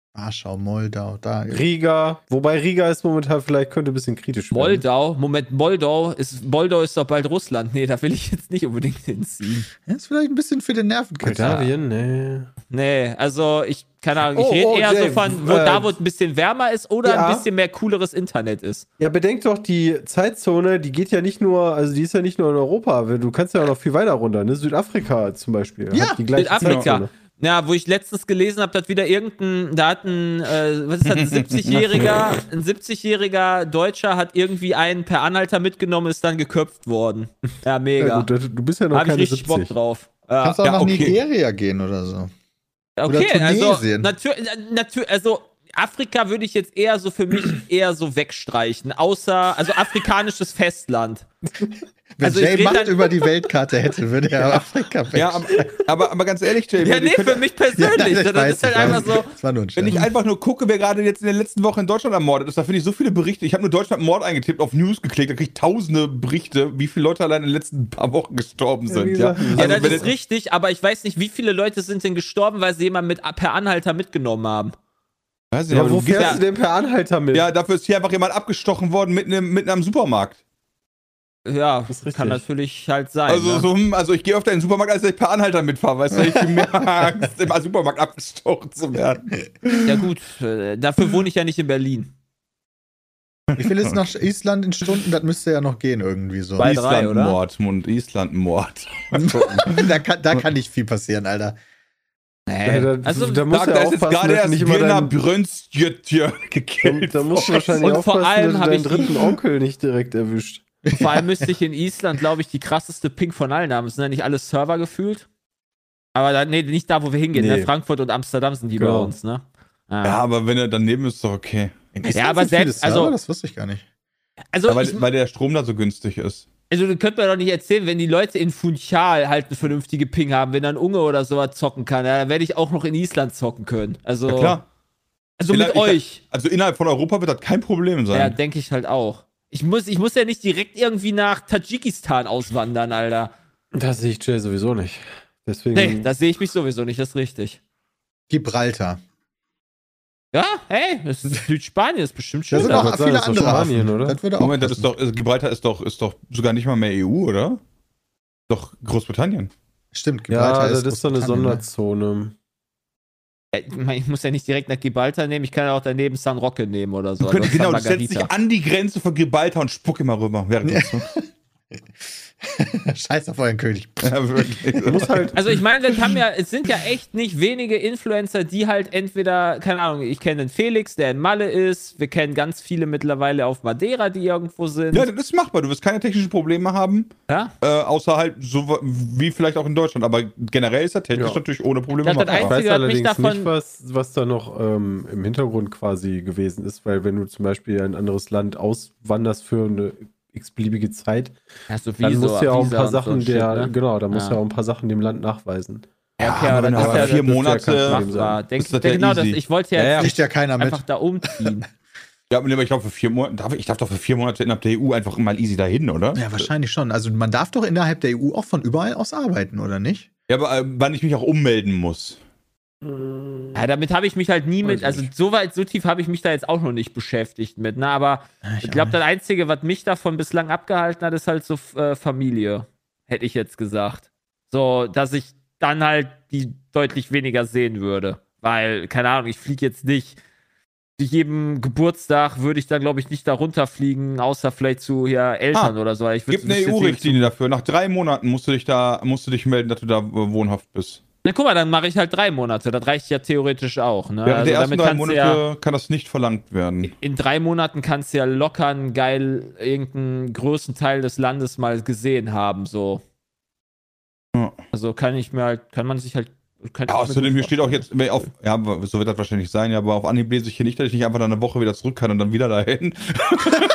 Warschau, Moldau, da. Riga, wobei Riga ist momentan vielleicht könnte ein bisschen kritisch werden. Moldau, Moment, Moldau ist, Moldau ist doch bald Russland. Nee, da will ich jetzt nicht unbedingt hinziehen. Ja, ist vielleicht ein bisschen für den Nervenkitzel. Moldawien, nee. Nee, also ich, keine Ahnung, ich Oh, rede oh, eher Jay, so von, wo äh, da, wo es ein bisschen wärmer ist oder ja. ein bisschen mehr cooleres Internet ist. Ja, bedenk doch, die Zeitzone, die geht ja nicht nur, also die ist ja nicht nur in Europa, du kannst ja auch noch viel weiter runter, ne? Südafrika zum Beispiel. Ja, hat die gleiche Südafrika. Zeitzone. Ja, wo ich letztens gelesen habe, dass wieder irgendein, da hat ein, äh, was ist das, ein siebzigjähriger, ein siebzigjähriger Deutscher hat irgendwie einen per Anhalter mitgenommen, ist dann geköpft worden. Ja, mega. Ja, gut, du bist ja noch Hab ich keine richtig siebzig. Bock drauf. Ja. Kannst auch Ja, nach okay. Nigeria gehen oder so. Okay, Oder also Tunesien. natürlich, natür also Afrika würde ich jetzt eher so für mich eher so wegstreichen, außer also afrikanisches Festland. Wenn Also ich Jay red Macht dann- über die Weltkarte hätte, würde er Afrika weg. Ja, aber, aber, aber ganz ehrlich, Jay, Ja, wir nee, können- für mich persönlich. ich das weiß, ist halt ich einfach weiß. so. Das war nur ein wenn ich Scherz. einfach nur gucke, wer gerade jetzt in der letzten Woche in Deutschland ermordet ist, da finde ich so viele Berichte. Ich habe nur Deutschland Mord eingetippt, auf News geklickt, da kriege ich tausende Berichte, wie viele Leute allein in den letzten paar Wochen gestorben Ja, sind. wie Ja, gesagt, Ja, Also, das wenn ist es- richtig, aber ich weiß nicht, wie viele Leute sind denn gestorben, weil sie jemanden mit per Anhalter mitgenommen haben. Weiß nicht, Ja, aber wo du gehst- fährst du denn per Anhalter mit? ja, dafür ist hier einfach jemand abgestochen worden mitten, im, mitten am Supermarkt. Ja, Das ist richtig. kann natürlich halt sein. Also, ne? so, hm, also ich gehe öfter in den Supermarkt, als dass ich per Anhalter mitfahre, weißt du, ich bin mehr Angst, im Supermarkt abgestochen zu werden. Ja gut, äh, dafür wohne ich ja nicht in Berlin. Wie viel ist nach Island in Stunden? Das müsste ja noch gehen irgendwie so. Bei drei, oder? Island-Mord, Mund, Island-Mord. da, kann, da kann nicht viel passieren, Alter. Nee. da, Also, da Da, musst du da ja ist jetzt aufpassen, gerade dass erst nicht immer Birna dein, Brönstjötje da, gekillt. da musst du wahrscheinlich Und vor aufpassen, allem dass hab du ich deinen die- dritten Onkel nicht direkt erwischt. vor allem müsste ich in Island, glaube ich, die krasseste Ping von allen haben. Es sind ja nicht alle Server gefühlt. Aber da, nee, nicht da, wo wir hingehen. Nee. Ne? Frankfurt und Amsterdam sind die Genau. bei uns, ne? Ah. Ja, aber wenn er daneben ist, ist doch okay. In Ja, aber sind viele selbst- Server? also- das wusste ich gar nicht. Also, Ja, weil, ich, weil der Strom da so günstig ist. also, du könnt mir doch nicht erzählen, wenn die Leute in Funchal halt eine vernünftige Ping haben, wenn dann Unge oder sowas zocken kann, ja, dann werde ich auch noch in Island zocken können. Also, Ja, klar. also Ich- mit ich- euch. Also innerhalb von Europa wird das kein Problem sein. Ja, denke ich halt auch. Ich muss, ich muss ja nicht direkt irgendwie nach Tadschikistan auswandern, Alter. Das sehe ich Jay sowieso nicht. Deswegen. Nee, das sehe ich mich sowieso nicht, das ist richtig. Gibraltar. Ja, hey, das ist Südspanien, ist bestimmt Da schön. sind Ja, auch wollte viele sagen, das ist andere doch Spanien, Hafen. oder? Das würde auch Moment, das ist passen. doch, also Gibraltar ist doch, ist doch sogar nicht mal mehr E U, oder? Doch Großbritannien. Stimmt, Ja, Gibraltar das ist so eine Großbritannien, ne? Sonderzone. Ja, ich meine, ich muss ja nicht direkt nach Gibraltar nehmen, ich kann ja auch daneben San Roque nehmen oder so. Du könntest, oder San genau, du setzt dich Margarita. an die Grenze von Gibraltar und spuck immer rüber. Während Ja. du Scheiß auf euren König. ja, wirklich. Du musst halt. Also ich meine, wir haben ja, es sind ja echt nicht wenige Influencer, die halt entweder, keine Ahnung, ich kenne den Felix, der in Malle ist, wir kennen ganz viele mittlerweile auf Madeira, die irgendwo sind. Ja, das ist machbar. Du wirst keine technischen Probleme haben, Ja? äh, außer halt so wie vielleicht auch in Deutschland. Aber generell ist das technisch Ja. natürlich ohne Probleme Das hat machbar. Ich Einzige, weiß was mich allerdings davon- nicht, was, was da noch ähm, im Hintergrund quasi gewesen ist, weil wenn du zum Beispiel in ein anderes Land auswanderst für eine x-beliebige Zeit, Ja, so dann Visa- musst du ja auch ein Visa paar und so Sachen ein Shit, der, ne? genau, da musst du Ja. ja auch ein paar Sachen dem Land nachweisen. Ja, okay, Ja, aber aber das ist aber ja vier das ist ja Monate- kein Problem machbar. sein. Denk, Ist das ja genau, das, easy. ich wollte ja, Ja, ja. jetzt Kriegt ja keiner mit. einfach da umziehen. Ja, aber ich glaube, für vier Monate, darf, ich darf doch für vier Monate innerhalb der E U einfach mal easy dahin, oder? Ja, wahrscheinlich schon. Also man darf doch innerhalb der E U auch von überall aus arbeiten, oder nicht? Ja, aber äh, wann ich mich auch ummelden muss. Ja, damit habe ich mich halt nie Weiß mit, ich also nicht. so weit, so tief habe ich mich da jetzt auch noch nicht beschäftigt mit, ne, aber ich glaube, das Einzige, was mich davon bislang abgehalten hat, ist halt so äh, Familie, hätte ich jetzt gesagt. So, dass ich dann halt die deutlich weniger sehen würde, weil, keine Ahnung, ich fliege jetzt nicht zu jedem Geburtstag würde ich dann, glaube ich, nicht da runterfliegen, außer vielleicht zu ja, Eltern Ah, oder so. Ich Gibt eine E U-Richtlinie dafür. Nach drei Monaten musst du dich da, musst du dich melden, dass du da äh, wohnhaft bist. Na guck mal, dann mache ich halt drei Monate. Das reicht ja theoretisch auch. Ne? Während Also der ersten damit drei kannst du Monate ja, kann das nicht verlangt werden. in drei Monaten kannst du ja locker einen geil irgendeinen größten Teil des Landes mal gesehen haben. So. Ja. Also kann ich mir halt, kann man sich halt. Kann Ja, ich mir außerdem, gut hier steht auch jetzt, auf, ja, so wird das wahrscheinlich sein, ja, aber auf Anhieb lese ich hier nicht, dass ich nicht einfach dann eine Woche wieder zurück kann und dann wieder dahin.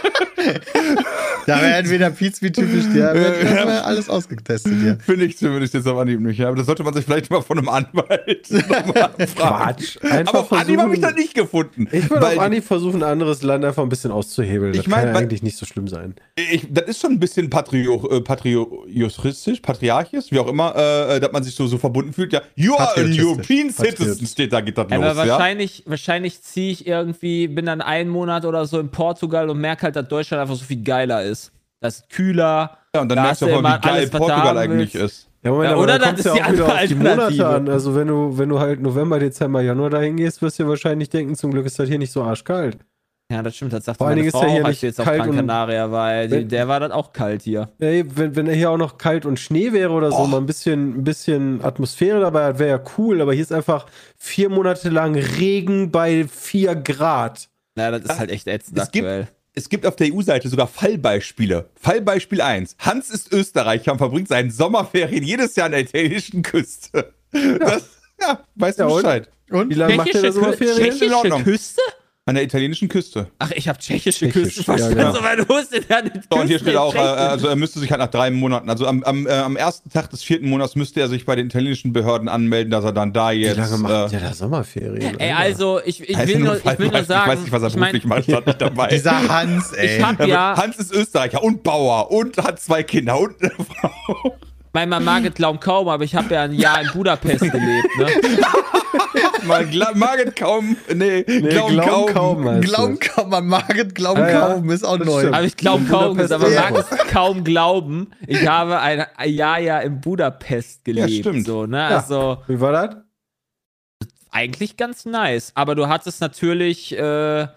Da wäre entweder Pizza typisch, der wird erstmal alles ausgetestet hier. Finde ich zumindest jetzt auf Anhieb nicht. Ja. Aber das sollte man sich vielleicht mal von einem Anwalt nochmal fragen. Quatsch. Einfach Aber auf Anhieb habe ich versuchen- das nicht gefunden. Ich würde Weil auf Anhieb versuchen, ein anderes Land einfach ein bisschen auszuhebeln. Das Ich mein, kann ja weil- eigentlich nicht so schlimm sein. Ich, das ist schon ein bisschen patrio, äh, patriotisch, patriarchisch, wie auch immer, äh, dass man sich so, so verbunden fühlt. Ja, you are a Patriotistisch. European Citizen, Patriotisch. steht da, geht das Aber los, ja? wahrscheinlich, wahrscheinlich ziehe ich irgendwie, bin dann einen Monat oder so in Portugal und merke halt, dass Deutschland einfach so viel geiler ist. Das ist kühler. Ja, und dann da merkst du hast auch mal, immer wie geil alles, was du Portugal haben eigentlich willst. ist. Ja, Moment, Ja, aber oder dann das kommt's ist ja die auch wieder andere auf die Monate Alternative. an. Also wenn du, wenn du halt November, Dezember, Januar dahin gehst, wirst du ja wahrscheinlich denken, zum Glück ist das hier nicht so arschkalt. Ja, das stimmt. Das sagt Vor allen meine Dingen ist Frau ja hier auch, als nicht ich jetzt auf kalt Gran und- Canaria war. Die, Wenn- der war dann auch kalt hier. Ja, wenn, wenn er hier auch noch kalt und Schnee wäre oder so, Oh. mal ein bisschen, ein bisschen Atmosphäre dabei hat, wäre ja cool. Aber hier ist einfach vier Monate lang Regen bei vier Grad. Na, das ist halt echt ätzend Es gibt- aktuell. Es gibt auf der E U-Seite sogar Fallbeispiele. Fallbeispiel eins. Hans ist Österreicher und verbringt seinen Sommerferien jedes Jahr an der italienischen Küste. Das, ja, weißt du Ja, und? Bescheid. Und? Wie lange macht der da so mal Kü- Ferien? Ist in tschechische Ordnung. Küste? An der italienischen Küste. Ach, ich habe tschechische Tschechisch, Küste verstanden. ja, genau. So, weil du wusstest ja nicht. So, und hier Küste steht in auch, äh, Tschechien. also er müsste sich halt nach drei Monaten, also am, am, äh, am ersten Tag des vierten Monats müsste er sich bei den italienischen Behörden anmelden, dass er dann da Wie jetzt. lange macht äh, der da Sommerferien? Ey, Alter? also, ich, ich, heißt will, ja nur, ich will nur Fallbeispiel. sagen. Ich weiß nicht, was er ich mein, beruflich macht, stand nicht dabei. Dieser Hans, ey. ich hab ja, Hans ist Österreicher und Bauer und hat zwei Kinder und eine Frau. mein Mann mag es glauben kaum, aber ich habe ja ein Jahr in Budapest gelebt, ne? Man gla- mag es kaum. Nee, Nee, glauben glauben kaum. kaum. heißt Glauben das. kaum, man mag es glauben Ja, ja. kaum, ist auch Das neu. stimmt. Aber ich glaube In kaum, Budapest aber ja. mag es kaum glauben. Ich habe ein, ein Jahr ja in Budapest gelebt. Ja, stimmt. So, ne? Ja. Also Wie war das? eigentlich ganz nice. Aber du hattest natürlich, äh,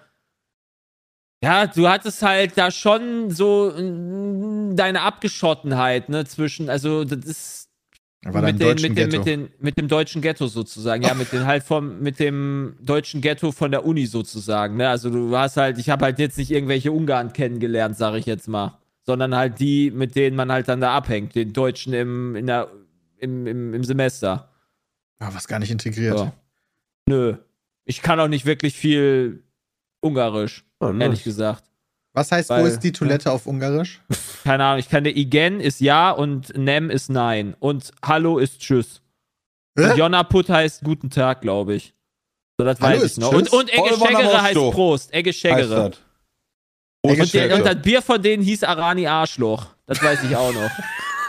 ja, du hattest halt da schon so mm, deine Abgeschottenheit, ne, zwischen, also das ist War da im mit, den, deutschen mit, dem, Ghetto. mit, den, mit dem deutschen Ghetto sozusagen, ja, mit den halt vom, mit dem deutschen Ghetto von der Uni sozusagen, ne, also du hast halt, ich habe halt jetzt nicht irgendwelche Ungarn kennengelernt, sag ich jetzt mal, sondern halt die, mit denen man halt dann da abhängt, den Deutschen im, in der, im, im, im Semester. Ah, was gar nicht integriert. Ja. Nö. Ich kann auch nicht wirklich viel Ungarisch, Oh, nice. ehrlich gesagt. Was heißt, wo Weil- ist die Toilette auf Ungarisch? Keine Ahnung, ich kann der Igen ist ja und Nem ist nein. Und Hallo ist Tschüss. Hä? Und Jonaput heißt Guten Tag, glaube ich. So, das Hallo weiß ist ich noch. Tschüss? Und, und Egge Oliver Schägere heißt Namosto. Prost. Egge Heißt Schägere. das. Egge Große Und, der, Schägere. und das Bier von denen hieß Arani Arschloch. Das weiß ich auch noch.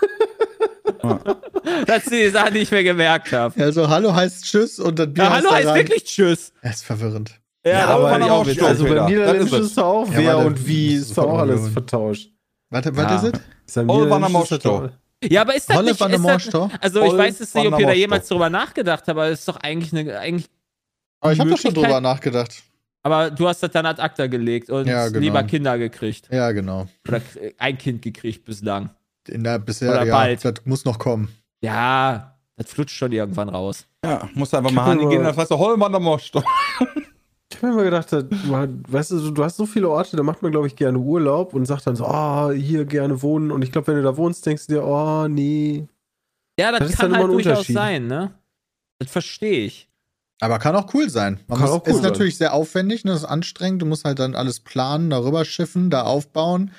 Das ist die Sache, die ich mir gemerkt habe. Also, Hallo heißt Tschüss und das Bier Ja, Hallo heißt Aran. wirklich Tschüss. Das ist verwirrend. Ja, Ja, das aber fand ich auch auch witzig. Stopp, Also Peter. beim Das Niederländischen ist es. ist da auch Ja, wer warte, und wie, das ist ist da auch vollkommen alles verwirrend. vertauscht. Warte, was Ja. ist es? Ist am Oliver Niederländischen ist das Namosto. auch- Ja, aber ist das Holle nicht, van der ist das, Moorstoch? also ich Holle weiß jetzt nicht, van ob der ihr da Moorstoch. jemals drüber nachgedacht habt, aber es ist doch eigentlich eine, eigentlich, Aber ich habe doch schon Möglichkeit- drüber nachgedacht. aber du hast das dann ad acta gelegt und Ja, genau. lieber Kinder gekriegt. Ja, genau. Oder k- ein Kind gekriegt bislang. In der bisher, Oder ja, bald. das muss noch kommen. Ja, das flutscht schon irgendwann raus. Ja, musst einfach mal Ich hab Hani aber- gehen, das weißt du, Holman der Mosto. Ich habe mir immer gedacht, du, weißt du, du hast so viele Orte, da macht man, glaube ich, gerne Urlaub und sagt dann so, oh, hier gerne wohnen. Und ich glaube, wenn du da wohnst, denkst du dir, oh, nee. Ja, das, Das ist kann dann halt immer ein durchaus Unterschied. sein, ne? Das verstehe ich. Aber kann auch cool sein. Man Kann muss, auch cool ist sein. natürlich sehr aufwendig, ne? Das ist anstrengend. Du musst halt dann alles planen, darüber schiffen, da aufbauen.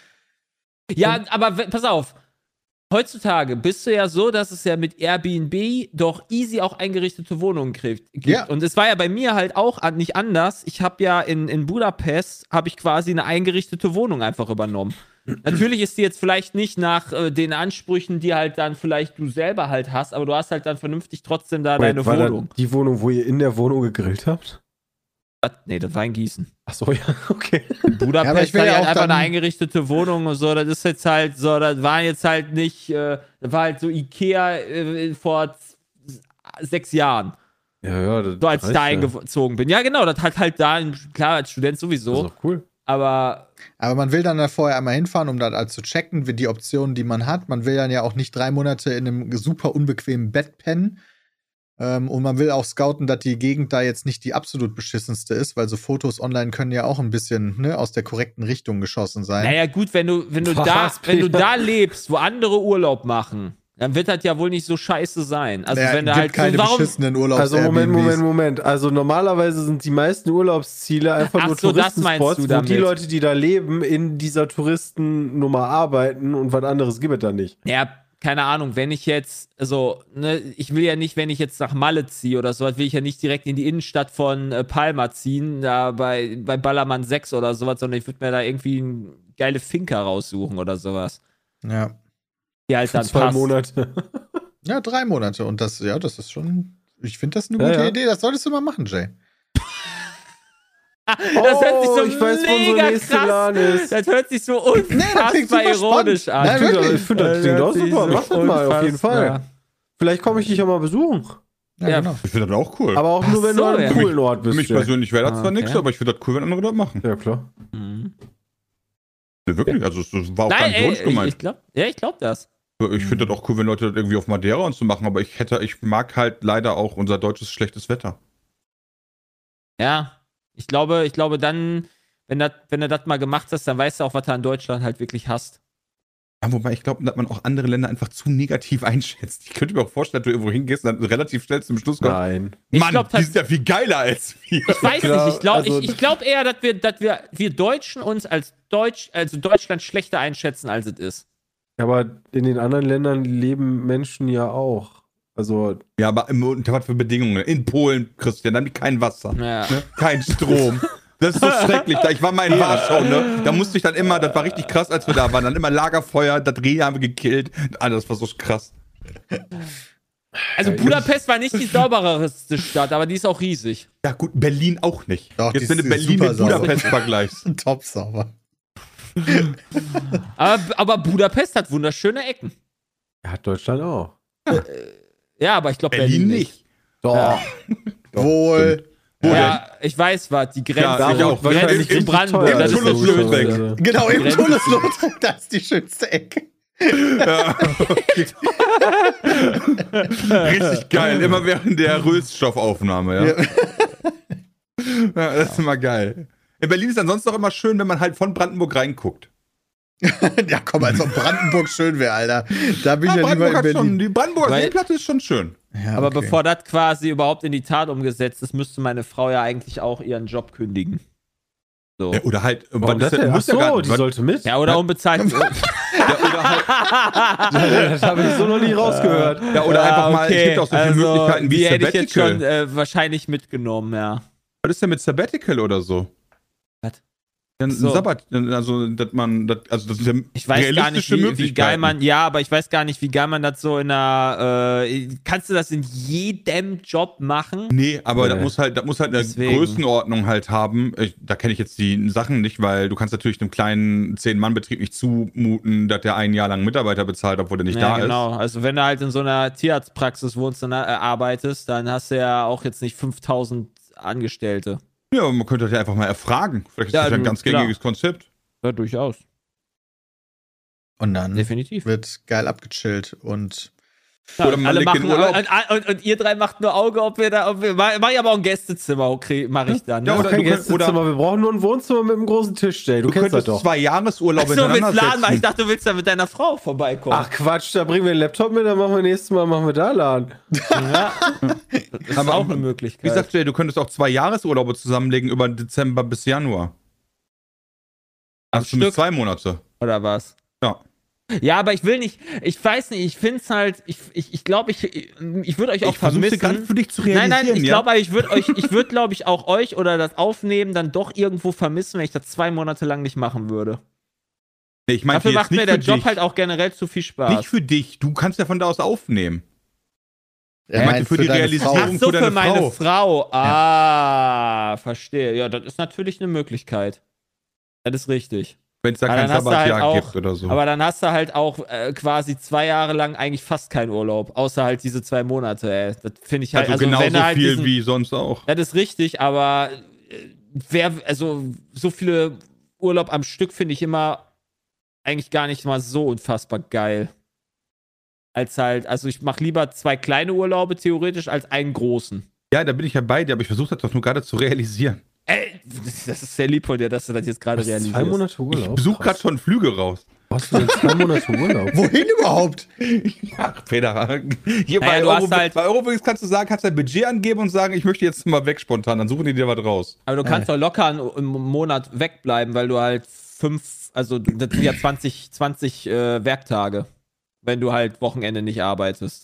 Ja, aber w- pass auf. Heutzutage bist du ja so, dass es ja mit Airbnb doch easy auch eingerichtete Wohnungen kriegt. gibt. Ja. Und es war ja bei mir halt auch an, nicht anders. Ich habe ja in, in Budapest, habe ich quasi eine eingerichtete Wohnung einfach übernommen. Natürlich ist die jetzt vielleicht nicht nach äh, den Ansprüchen, die halt dann vielleicht du selber halt hast, aber du hast halt dann vernünftig trotzdem da deine Wait, war Wohnung. das die Wohnung, wo ihr in der Wohnung gegrillt habt? Was? Nee, das war in Gießen. Achso, ja, okay. In Budapest Ja, aber ich will war ja halt auch einfach dann- eine eingerichtete Wohnung und so. Das ist jetzt halt so, das war jetzt halt nicht, äh, das war halt so Ikea äh, vor z- sechs Jahren, Ja, ja, das so als ich reicht da ja. eingezogen bin. Ja, genau, das hat halt da, klar, als Student Das sowieso, ist auch cool. aber Aber man will dann da vorher einmal hinfahren, um dann halt zu checken, wie die Optionen, die man hat. Man will dann ja auch nicht drei Monate in einem super unbequemen Bett pennen. Ähm, und man will auch scouten, dass die Gegend da jetzt nicht die absolut beschissenste ist, weil so Fotos online können ja auch ein bisschen ne, aus der korrekten Richtung geschossen sein. naja, gut, wenn du, wenn du Was, da, wenn du Peter? da lebst, wo andere Urlaub machen, dann wird das ja wohl nicht so scheiße sein. Also Naja, wenn da gibt halt keine so, warum, beschissenen Urlaubs Also Moment, Moment, Moment. Also normalerweise sind die meisten Urlaubsziele einfach Ach nur so, das meinst Touristenspots, du wo damit. die Leute, die da leben, in dieser Touristennummer arbeiten und was anderes gibt es da nicht. ja, keine Ahnung, wenn ich jetzt, also, ne, ich will ja nicht, wenn ich jetzt nach Malle ziehe oder sowas, will ich ja nicht direkt in die Innenstadt von äh, Palma ziehen, da bei, bei Ballermann sechs oder sowas, sondern ich würde mir da irgendwie eine geile Finca raussuchen oder sowas. Ja. Die halt dann Zwei passt. Monate. Ja, drei Monate. Und das, ja, das ist schon. Ich finde das eine Ja, gute ja. Idee. Das solltest du mal machen, Jay. Das hört sich so Oh, ich weiß, wo mega unser nächster krass. Plan ist. Das hört sich so klingt unfassbar super ironisch spannend. an. Nein, Ich finde, wirklich? ich finde, das Das klingt hört auch sich super. so Mach das mal, auf jeden unfassbar. Fall. Vielleicht komme ich dich ja mal besuchen. Ja, Ja. genau. Ich finde das auch cool. Aber auch nur, Ach wenn so, du an einem ja. coolen Ort Für bist. mich Jay. persönlich wäre das Ah, zwar nichts, okay. aber ich finde das cool, wenn andere das machen. Ja, klar. Mhm. Nee, wirklich, also es das war auch gar Nein, nicht ernst ey, ich, gemeint. ich glaub, ja, ich glaube das. Ich finde das auch cool, wenn Leute das irgendwie auf Madeira und so machen, aber ich hätte, ich mag halt leider auch unser deutsches schlechtes Wetter. Ja, ich glaube, ich glaube dann, wenn, dat, wenn du das mal gemacht hast, dann weißt du auch, was du an Deutschland halt wirklich hast. Ja, wobei ich glaube, dass man auch andere Länder einfach zu negativ einschätzt. Ich könnte mir auch vorstellen, dass du irgendwo hingehst und dann relativ schnell zum Schluss kommst. Nein. Ich Mann, glaub, die sind ja viel geiler als wir. Ich weiß Klar, nicht, ich glaube also- ich, ich glaub eher, dass wir, dass wir, wir Deutschen uns als Deutsch, also Deutschland schlechter einschätzen, als es ist. Aber in den anderen Ländern leben Menschen ja auch. Also, Ja, aber im- unter was für Bedingungen? In Polen, Christian, da haben die kein Wasser, Ja. ne? Kein Strom. Das ist so schrecklich. Da- Ich war mal in Warschau, ne? Da musste ich dann immer, das war richtig krass, als wir da waren, dann immer Lagerfeuer, das Reh haben wir gekillt. Ah, das war so krass. Also Budapest war nicht die sauberste Stadt, aber die ist auch riesig. Ja gut, Berlin auch nicht. Doch, die Jetzt, wenn du ist Berlin super mit sauber. Budapest vergleichst. Top sauber. Aber, aber Budapest hat wunderschöne Ecken. hat Deutschland auch. Ja, aber ich glaube Berlin nicht. Doch. Ja. Wohl. Ja, ich weiß was, die Grenze, Ja, ich auch. die Grenze Wahrscheinlich zu richtig Brandenburg, teuer. das ist das Tullus Schönste. Löwenweg. Genau, im Grenze- Tullus-Lothar, das ist die schönste Ecke. Ja. Richtig geil. Immer während der Röststoffaufnahme, ja. Ja. Ja, das ist immer geil. In Berlin ist ansonsten auch immer schön, wenn man halt von Brandenburg reinguckt. Ja, komm, als ob Brandenburg schön wäre, Alter. Da bin ich ja, Ja, lieber Brandenburg in hat schon, Berlin. die Brandenburger Weil- Seenplatte ist schon schön. Ja, Aber okay. bevor das quasi überhaupt in die Tat umgesetzt ist, müsste meine Frau ja eigentlich auch ihren Job kündigen. So. Ja, oder halt, Warum was das ist ja, denn? Ach muss ja gar so, nicht, die was- sollte mit. Ja, oder unbezahlt. ja, oder halt, Das habe ich so noch nie rausgehört. ja, oder einfach mal, es okay, gibt auch so viele also, Möglichkeiten wie die hätte ich jetzt Sabbatical. schon äh, wahrscheinlich mitgenommen, ja. Was ist denn mit Sabbatical oder so? Was? Ja, ein So. Sabbat, also, dass man, das, also, das ist ja Ich weiß gar nicht, realistische wie, wie Möglichkeiten. geil man, ja, aber ich weiß gar nicht, wie geil man das so in einer, äh, kannst du das in jedem Job machen? Nee, aber Nee. das muss halt, das muss halt eine Deswegen. Größenordnung halt haben. Ich, da kenne ich jetzt die Sachen nicht, weil du kannst natürlich einem kleinen Zehn-Mann-Betrieb nicht zumuten, dass der ein Jahr lang Mitarbeiter bezahlt, obwohl der nicht ja, da genau. Also wenn du halt in so einer Tierarztpraxis wohnst und äh, arbeitest, dann hast du ja auch jetzt nicht fünftausend Angestellte. ist. Ja, aber man könnte das ja einfach mal erfragen. Vielleicht ist Ja, das ja ein du- ganz klar. gängiges Konzept. Ja, durchaus. Und dann Definitiv. wird geil abgechillt und Ja, Oder und man alle legt den machen, Urlaub- und, und, und ihr drei macht nur Auge, ob wir da, ob wir, mach mach ich aber auch ein Gästezimmer, okay, mach ich dann. Ne? Ja, Oder oder kein du könnt- Gästezimmer, wir brauchen nur ein Wohnzimmer mit einem großen Tisch, Jay. Du, Du kennst das könntest doch. zwei Jahresurlaube Achso, willst hintereinander Laden machen? Ich setzen. dachte, du willst da mit deiner Frau vorbeikommen. Ach Quatsch, da bringen wir den Laptop mit, dann machen wir nächstes Mal, machen wir da Laden. ja. Das ist Aber- auch eine Möglichkeit. Wie gesagt, Jay, du könntest auch zwei Jahresurlaube zusammenlegen über Dezember bis Januar. Also Stück? zumindest zwei Monate. Oder was? Ja. Ja, aber ich will nicht, ich weiß nicht, ich finde es halt, ich glaube, ich, ich, glaub, ich, ich würde euch auch Ich versuche vermissen. gerade für dich zu Nein, realisieren, nein, ich ja? glaube, ich würde euch, ich würde, glaube ich, auch euch oder das Aufnehmen dann doch irgendwo vermissen, wenn ich das zwei Monate lang nicht machen würde. Nee, ich meinte Dafür jetzt macht nicht mir der für Job dich. halt auch generell zu viel Spaß. Nicht für dich. Du kannst ja von da aus aufnehmen. er meinte meint für die deine Realisierung. Frau. Ach für so, für deine meine Frau. Frau. Ah, verstehe. Ja, das ist natürlich eine Möglichkeit. Das ist richtig. Wenn es da Aber kein dann hast du Sabbatjahr halt auch- gibt oder so. Aber dann hast du halt auch äh, quasi zwei Jahre lang eigentlich fast keinen Urlaub, außer halt diese zwei Monate, ey. Das finde ich halt, also, also, genauso wenn du halt viel diesen, wie sonst auch. Das ist richtig, aber äh, wer, also so viele Urlaub am Stück finde ich immer eigentlich gar nicht mal so unfassbar geil. Als halt, also ich mache lieber zwei kleine Urlaube theoretisch als einen großen. Ja, da bin ich ja bei dir, aber ich versuche das doch nur gerade zu realisieren. Ey, das ist sehr lieb von dir, dass du das jetzt gerade Was, realisierst. zwei Monate Ich Urlaub? besuche gerade Krass. schon Flüge raus. Hast du denn zwei Monate Urlaub? Wohin überhaupt? Ja, Peter. Hier Naja, bei, du Euro, hast halt- bei Eurowings kannst du sagen, kannst dein Budget angeben und sagen, ich möchte jetzt mal weg spontan. Dann suchen die dir was raus. Aber du kannst doch locker einen, einen Monat wegbleiben, weil du halt fünf, also das sind ja zwanzig, zwanzig äh, Werktage, wenn du halt Wochenende nicht arbeitest.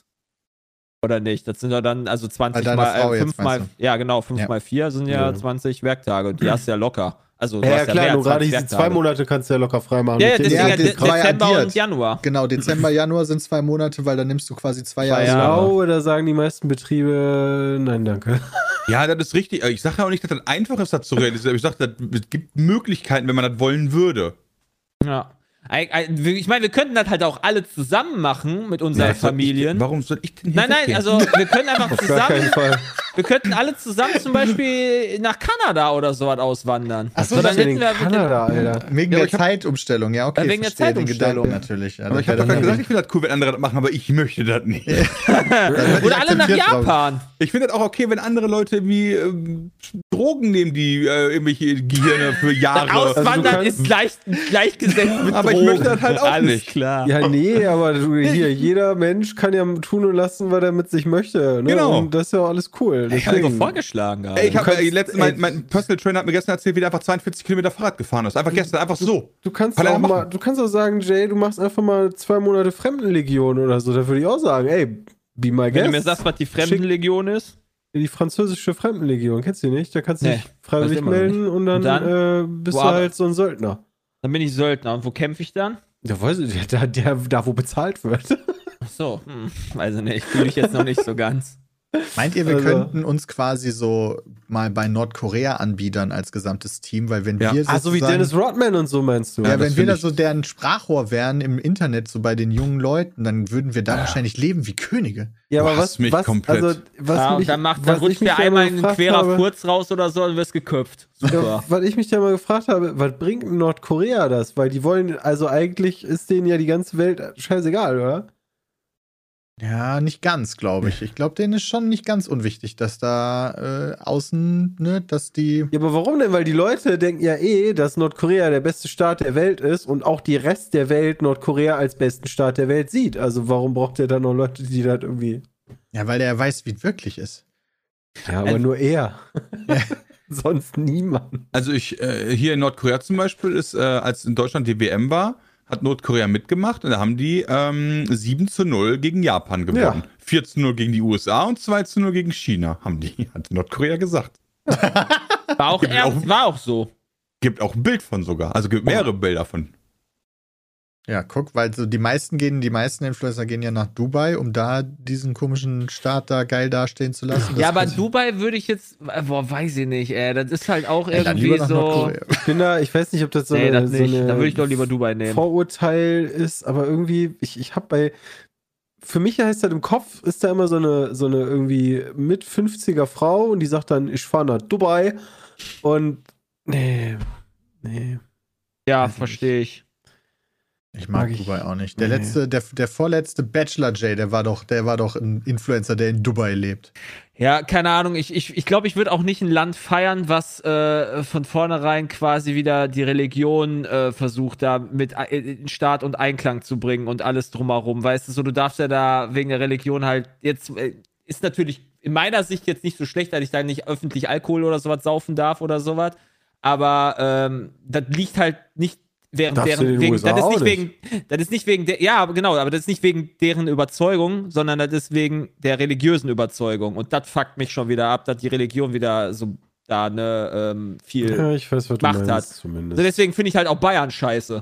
Oder nicht? Das sind ja dann, also zwanzig Bei deiner mal, Frau äh, jetzt, fünf mal, meinst ja genau, fünf Ja. mal vier sind ja, Ja. zwanzig Werktage. Die hast du ja locker. Also du Ja, hast ja ja klar, mehr nur als gerade zwanzig diese zwei Werktage. Monate kannst du ja locker freimachen. Ja, ja, Mit deswegen Ja, ja, das De- war ja Dezember addiert. und Januar. Genau, Dezember, Januar sind zwei Monate, weil dann nimmst du quasi zwei Jahre. Zwei Jahre. Urlaub. Genau, da sagen die meisten Betriebe, nein, danke. Ja, das ist richtig. Ich sage ja auch nicht, dass das einfach ist, das zu realisieren. Aber ich sage, es gibt Möglichkeiten, wenn man das wollen würde. Ja. Ei- ei- Ich meine, wir könnten das halt auch alle zusammen machen mit unseren Ja, soll Familien. Ich, warum soll ich denn hier Nein, nein, weggehen? also wir können einfach Auf gar keinen zusammen, Fall. wir könnten alle zusammen zum Beispiel nach Kanada oder sowas auswandern. Ach so, So, das dann in hätten wir Kanada, Alter. Wegen Ja, aber der ich hab- Zeitumstellung, ja, okay. Ja, wegen der verstehe den Zeitumstellung. Gedanken natürlich. Ja, Aber das ich habe wär doch dann gerade gesagt, ja- ich finde das cool, wenn andere das machen, aber ich möchte das nicht. dann werd ich Oder alle nach akzeptiert drauf. Japan. Ich finde das auch okay, wenn andere Leute wie ähm, Drogen nehmen, die äh, irgendwelche Gehirne für Jahre. Auswandern kannst- ist gleich, gleichgesetzt mit Aber ich Drogen. möchte das halt auch Alles nicht. klar. Ja, nee, aber du, hier, jeder Mensch kann ja tun und lassen, was er mit sich möchte. Ne? Genau. Und das ist ja auch alles cool. Ich habe Deswegen. vorgeschlagen gerade. Ey, ich habe kannst- äh, letztens, mein, ey, mein Personal Trainer hat mir gestern erzählt, wie der einfach zweiundvierzig Kilometer Fahrrad gefahren ist. Einfach gestern, einfach so. Du kannst Kann er auch machen. mal, du kannst auch sagen, Jay, du machst einfach mal zwei Monate Fremdenlegion oder so. Da würde ich auch sagen, ey, be my Wenn guest. du mir sagst, was die Fremdenlegion ist. Die französische Fremdenlegion, kennst du die nicht? Da kannst du Nee, dich freiwillig weiß immer noch melden und dann, Und äh, bist Wo du aber- halt so ein Söldner. Dann bin ich Söldner. Und wo kämpfe ich dann? Ja, weiß ich, der, der, da wo bezahlt wird. Ach so, hm, weiß ich nicht. Fühle ich jetzt noch nicht so ganz. Meint ihr, wir Also- könnten uns quasi so mal bei Nordkorea anbiedern als gesamtes Team, weil wenn Ja. wir Ah, so wie sozusagen- Dennis Rodman und so meinst du? Ja, Ja, das wenn wir find da ich- so deren Sprachrohr wären im Internet, so bei den jungen Leuten, dann würden wir da wahrscheinlich leben wie Könige. Ja, Du aber hast was, mich was, komplett. also, was Ja, und mich, dann, macht, was dann ich rutscht mich dir da einmal mal ein gefragt querer habe- Furz raus oder so und wirst geköpft. Super. Ja, was ich mich da mal gefragt habe, was bringt Nordkorea das? Weil die wollen, also eigentlich ist denen ja die ganze Welt scheißegal, oder? Ja, nicht ganz, glaube ich. Ich glaube, denen ist schon nicht ganz unwichtig, dass da äh, außen, ne, dass die. Ja, aber warum denn? Weil die Leute denken ja eh, dass Nordkorea der beste Staat der Welt ist und auch die Rest der Welt Nordkorea als besten Staat der Welt sieht. Also warum braucht ihr dann noch Leute, die das irgendwie... Ja, weil der weiß, wie es wirklich ist. Ja, aber Also- nur er. Sonst niemand. Also ich, äh, hier in Nordkorea zum Beispiel ist, äh, als in Deutschland die W M war, hat Nordkorea mitgemacht und da haben die ähm, sieben zu null gegen Japan gewonnen. Ja. vier zu null gegen die U S A und zwei zu null gegen China, haben die, hat Nordkorea gesagt. War auch, Gibt ernst, auch- war auch so. Gibt auch ein Bild von sogar, also gibt mehrere Bilder von. Ja, guck, weil so die meisten gehen, die meisten Influencer gehen ja nach Dubai, um da diesen komischen Staat da geil dastehen zu lassen. Das Ja, aber kann- Dubai würde ich jetzt, äh, boah, weiß ich nicht, ey. Das ist halt auch Ey, dann irgendwie lieber nach so. Nordkorea. Ich bin da, ich weiß nicht, ob das so Nee, eine, das so nicht. eine Da würde ich doch lieber Dubai nehmen. Vorurteil ist, aber irgendwie, ich, ich habe bei, für mich heißt das im Kopf, ist da immer so eine, so eine irgendwie mit fünfziger Frau und die sagt dann, ich fahre nach Dubai und nee, nee. Ja, Weiß ich verstehe ich. Ich mag, Mag ich- Dubai auch nicht. Der nee. letzte, der, der vorletzte Bachelor Jay, der war doch, der war doch ein Influencer, der in Dubai lebt. Ja, keine Ahnung. Ich glaube, ich, ich, glaub, ich würde auch nicht ein Land feiern, was äh, von vornherein quasi wieder die Religion äh, versucht, da mit äh, in Staat und Einklang zu bringen und alles drumherum. Weißt du, so du darfst ja da wegen der Religion halt jetzt, äh, ist natürlich in meiner Sicht jetzt nicht so schlecht, dass ich da nicht öffentlich Alkohol oder sowas saufen darf oder sowas. Aber ähm, das liegt halt nicht während Darfst du in deren den wegen, U S A das ist auch nicht nicht. wegen das ist nicht wegen der ja aber genau aber das ist nicht wegen deren Überzeugung, sondern das ist wegen der religiösen Überzeugung und das fuckt mich schon wieder ab, dass die Religion wieder so da ne ähm, viel Ja, ich weiß, was du Macht meinst, hat. zumindest. so, deswegen finde ich halt auch Bayern scheiße.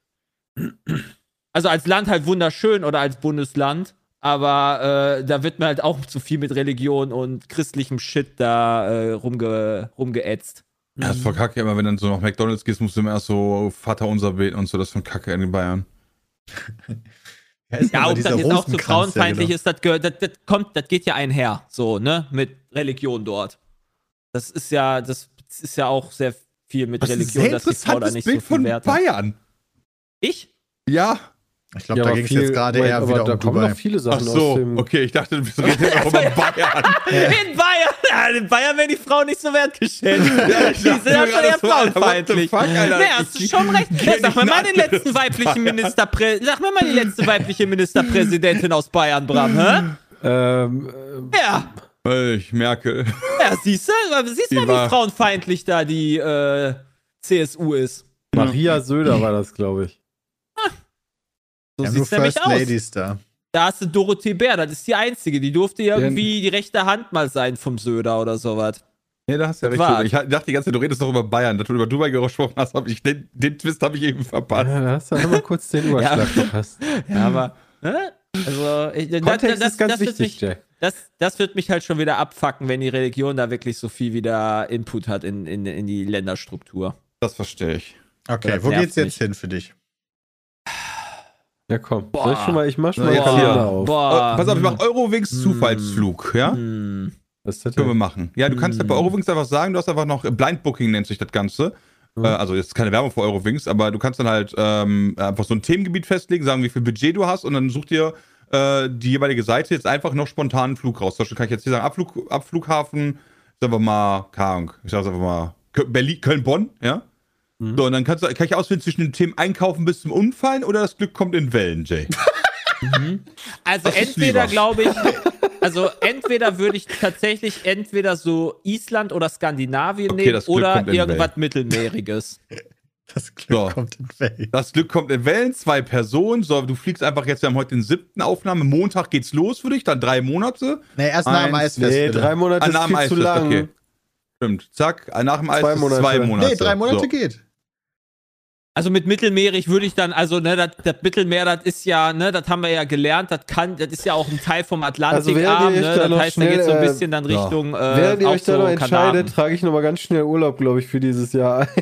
Also als Land halt wunderschön oder als Bundesland, aber äh, da wird mir halt auch zu viel mit Religion und christlichem Shit da äh, rumge rumgeätzt. Ja, das ist voll kacke, immer wenn du dann so nach McDonalds gehst, musst du immer erst so Vater unser beten und so, das ist von Kacke in den Bayern. Ja, ist Ja, aber ob dieser das jetzt auch zu Rosenkranz, frauenfeindlich ja, ist, das, gehört- das, das kommt, das geht ja einher, so, ne, mit Religion dort. Das ist ja, das ist ja auch sehr viel mit Das ist ein Religion, sehr dass die Frau da interessantes nicht Bild so viel von Wert hat. Bayern. Ich? Ja, Ich glaube, Ja, da aber ging es viel- jetzt gerade wait, eher aber wieder da um kommen Dubai. noch viele Ach Sachen aus so, dem. okay, ich dachte, wir reden jetzt auch über Bayern. In Bayern, ja, in Bayern werden die Frauen nicht so wertgeschätzt. Ja, ich die sind dachte ja mir schon gerade eher so, Alter, what the frauenfeindlich. fuck, Alter? Nee, hast du Ich- schon recht. ich Ja, kenn sag mir nicht mal eine den andere letzten weiblichen Bayern. Ministerprä Sag mir mal die letzte weibliche Ministerpräsidentin aus Bayern, Bram, hä? Ähm, äh, Ja, Ich merke. ja, siehst du? Siehst du Die mal, war- wie frauenfeindlich da die äh, C S U ist. Maria Söder war das, glaube ich. So Ja, nur sieht's nämlich First aus. Ladies da. Da hast du Dorothee Bär, das ist die einzige. Die durfte irgendwie die rechte Hand mal sein vom Söder oder sowas. Ja, da hast du ja recht. Wahr. Ich dachte die ganze Zeit, du redest doch über Bayern. Dass du über Dubai gesprochen hast, hab ich den, den Twist habe ich eben verpasst. Ja, da hast du einmal kurz den Überschlag verpasst. Ja, aber, ne? Also, ich, das, Kontext das, ist ganz das, wird wichtig, mich, Jay. das, das wird mich halt schon wieder abfacken, wenn die Religion da wirklich so viel wieder Input hat in, in, in die Länderstruktur. Das verstehe ich. Okay, Das wo nervt geht's jetzt mich. hin für dich? Ja, komm. Boah. Soll ich schon mal, ich mach schon Na, mal den jetzt hier. Kalender auf. Boah. Oh, pass auf, ich mach Eurowings Hm. Zufallsflug, ja? Hm. Was ist das Können wir denn? machen. Ja, du kannst halt bei Hm. Eurowings einfach sagen, du hast einfach noch Blind Booking nennt sich das Ganze. Mhm. Äh, also jetzt keine Werbung für Eurowings, aber du kannst dann halt ähm, einfach so ein Themengebiet festlegen, sagen, wie viel Budget du hast und dann sucht dir äh, die jeweilige Seite jetzt einfach noch spontan einen Flug raus. Zum Beispiel kann ich jetzt hier sagen, Abflug, Abflughafen, sagen wir mal, keine Ahnung, ich sag's einfach mal, Kö- Berlin, Köln-Bonn, ja? Mhm. So, und dann kannst du, kann ich auswählen zwischen den Themen Einkaufen bis zum Umfallen oder das Glück kommt in Wellen, Jay. Also Was ist entweder lieber? glaube ich, also entweder würde ich tatsächlich entweder so Island oder Skandinavien Okay, nehmen das Glück oder kommt in irgendwas Wellen. Mittelmeeriges. Das Glück So. kommt in Welt. Das Glück kommt in Wellen, zwei Personen. So, du fliegst einfach jetzt, wir haben heute den siebten Aufnahme. Montag geht's los für dich, dann drei Monate. Nee, erst nach dem Eins, Eisfest. Nee, bitte. drei Monate Ah, ist nach dem viel zu Eisfest, lang. okay. Stimmt. Zack, nach dem Eis Zwei ist Monate. zwei Monate. Nee, drei Monate So. geht. Also mit mittelmeerig würde ich dann, also ne, das, das Mittelmeer, das ist ja, ne, das haben wir ja gelernt, das kann, das ist ja auch ein Teil vom Also Atlantikarm, während ihr ne, euch da das noch heißt, da geht so ein schnell, äh, bisschen dann ja. Richtung, äh, Während ihr auch euch da so noch entscheidet, Kanaren. trage ich nochmal ganz schnell Urlaub, glaube ich, für dieses Jahr ein.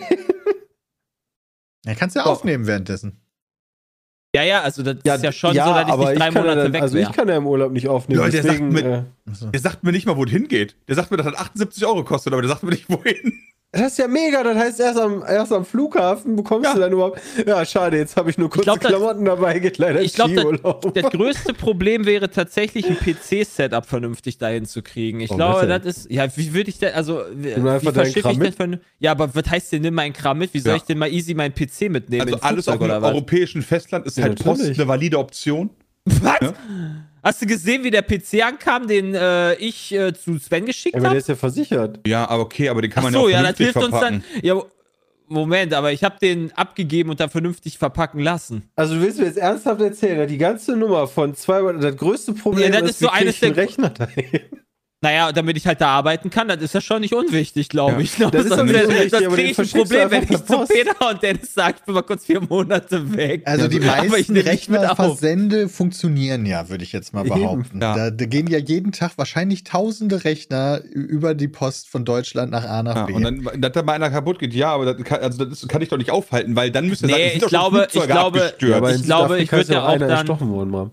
Ja, kannst du ja Oh. aufnehmen währenddessen. Ja, ja, also das ist ja schon so, dass ich aber nicht drei ich kann Monate ja dann, weg Also wäre. ich kann ja im Urlaub nicht aufnehmen, Ja, der sagt deswegen... mit- Äh, Achso. Der sagt mir nicht mal, wo es hingeht. Der sagt mir, dass das achtundsiebzig Euro kostet, aber der sagt mir nicht, wohin. das ist ja mega, das heißt, erst am, erst am Flughafen bekommst Ja. du dann überhaupt... Ja, schade, jetzt habe ich nur kurze glaub, das- Klamotten dabei, geht leider Ich glaube, Skiurlaub. das, das größte Problem wäre tatsächlich, ein P C-Setup vernünftig dahin zu kriegen. Ich Oh, glaube, was denn? das ist, ja, wie würde ich denn, also, wie Nimm einfach wie deinen verschiffe Kram ich denn mit. von, ja, aber was heißt denn, nimm meinen Kram mit? Wie soll Ja. ich denn mal easy meinen P C mitnehmen? Also ins alles auf Flugzeug dem oder was? europäischen Festland ist Ja, halt Post natürlich. eine valide Option. Was? Ja. Hast du gesehen, wie der P C ankam, den äh, ich äh, zu Sven geschickt Aber der habe? ist ja versichert. Ja, aber okay, aber den kann Ach man so, ja ja, auch das vernünftig hilft uns verpacken. dann. Ja, Moment, aber ich habe den abgegeben und dann vernünftig verpacken lassen. Also du willst mir jetzt ernsthaft erzählen, die ganze Nummer von zwei... Das größte Problem Ja, das ist, ist so wie krieg eines ich einen der- Rechner dahin. Naja, damit ich halt da arbeiten kann, das ist ja schon nicht unwichtig, glaube Ja. ich. Ne? Das ist doch Sonst nicht sonst unwichtig, aber kriege den ich ein verschickst du Problem, wenn einfach per ich zu Post. Peter und Dennis sage, ich bin mal kurz vier Monate weg. Also die Aber ich meisten nehme nicht mit auf. Rechnerversende funktionieren ja, würde ich jetzt mal Eben. behaupten. Ja. Da, da gehen ja jeden Tag wahrscheinlich tausende Rechner ü- über die Post von Deutschland nach A nach Ja, B. und dann, dass da mal einer kaputt geht, ja, aber das kann, also das ist, kann ich doch nicht aufhalten, weil dann müsste Nee, sagen, es sind ich doch schon glaube- ich Flugzeuge glaube- abgestürzt. Ja, aber ich in glaube, Südafrika ich würd ist ja ja auch auch einer dann- erstochen worden, Bram.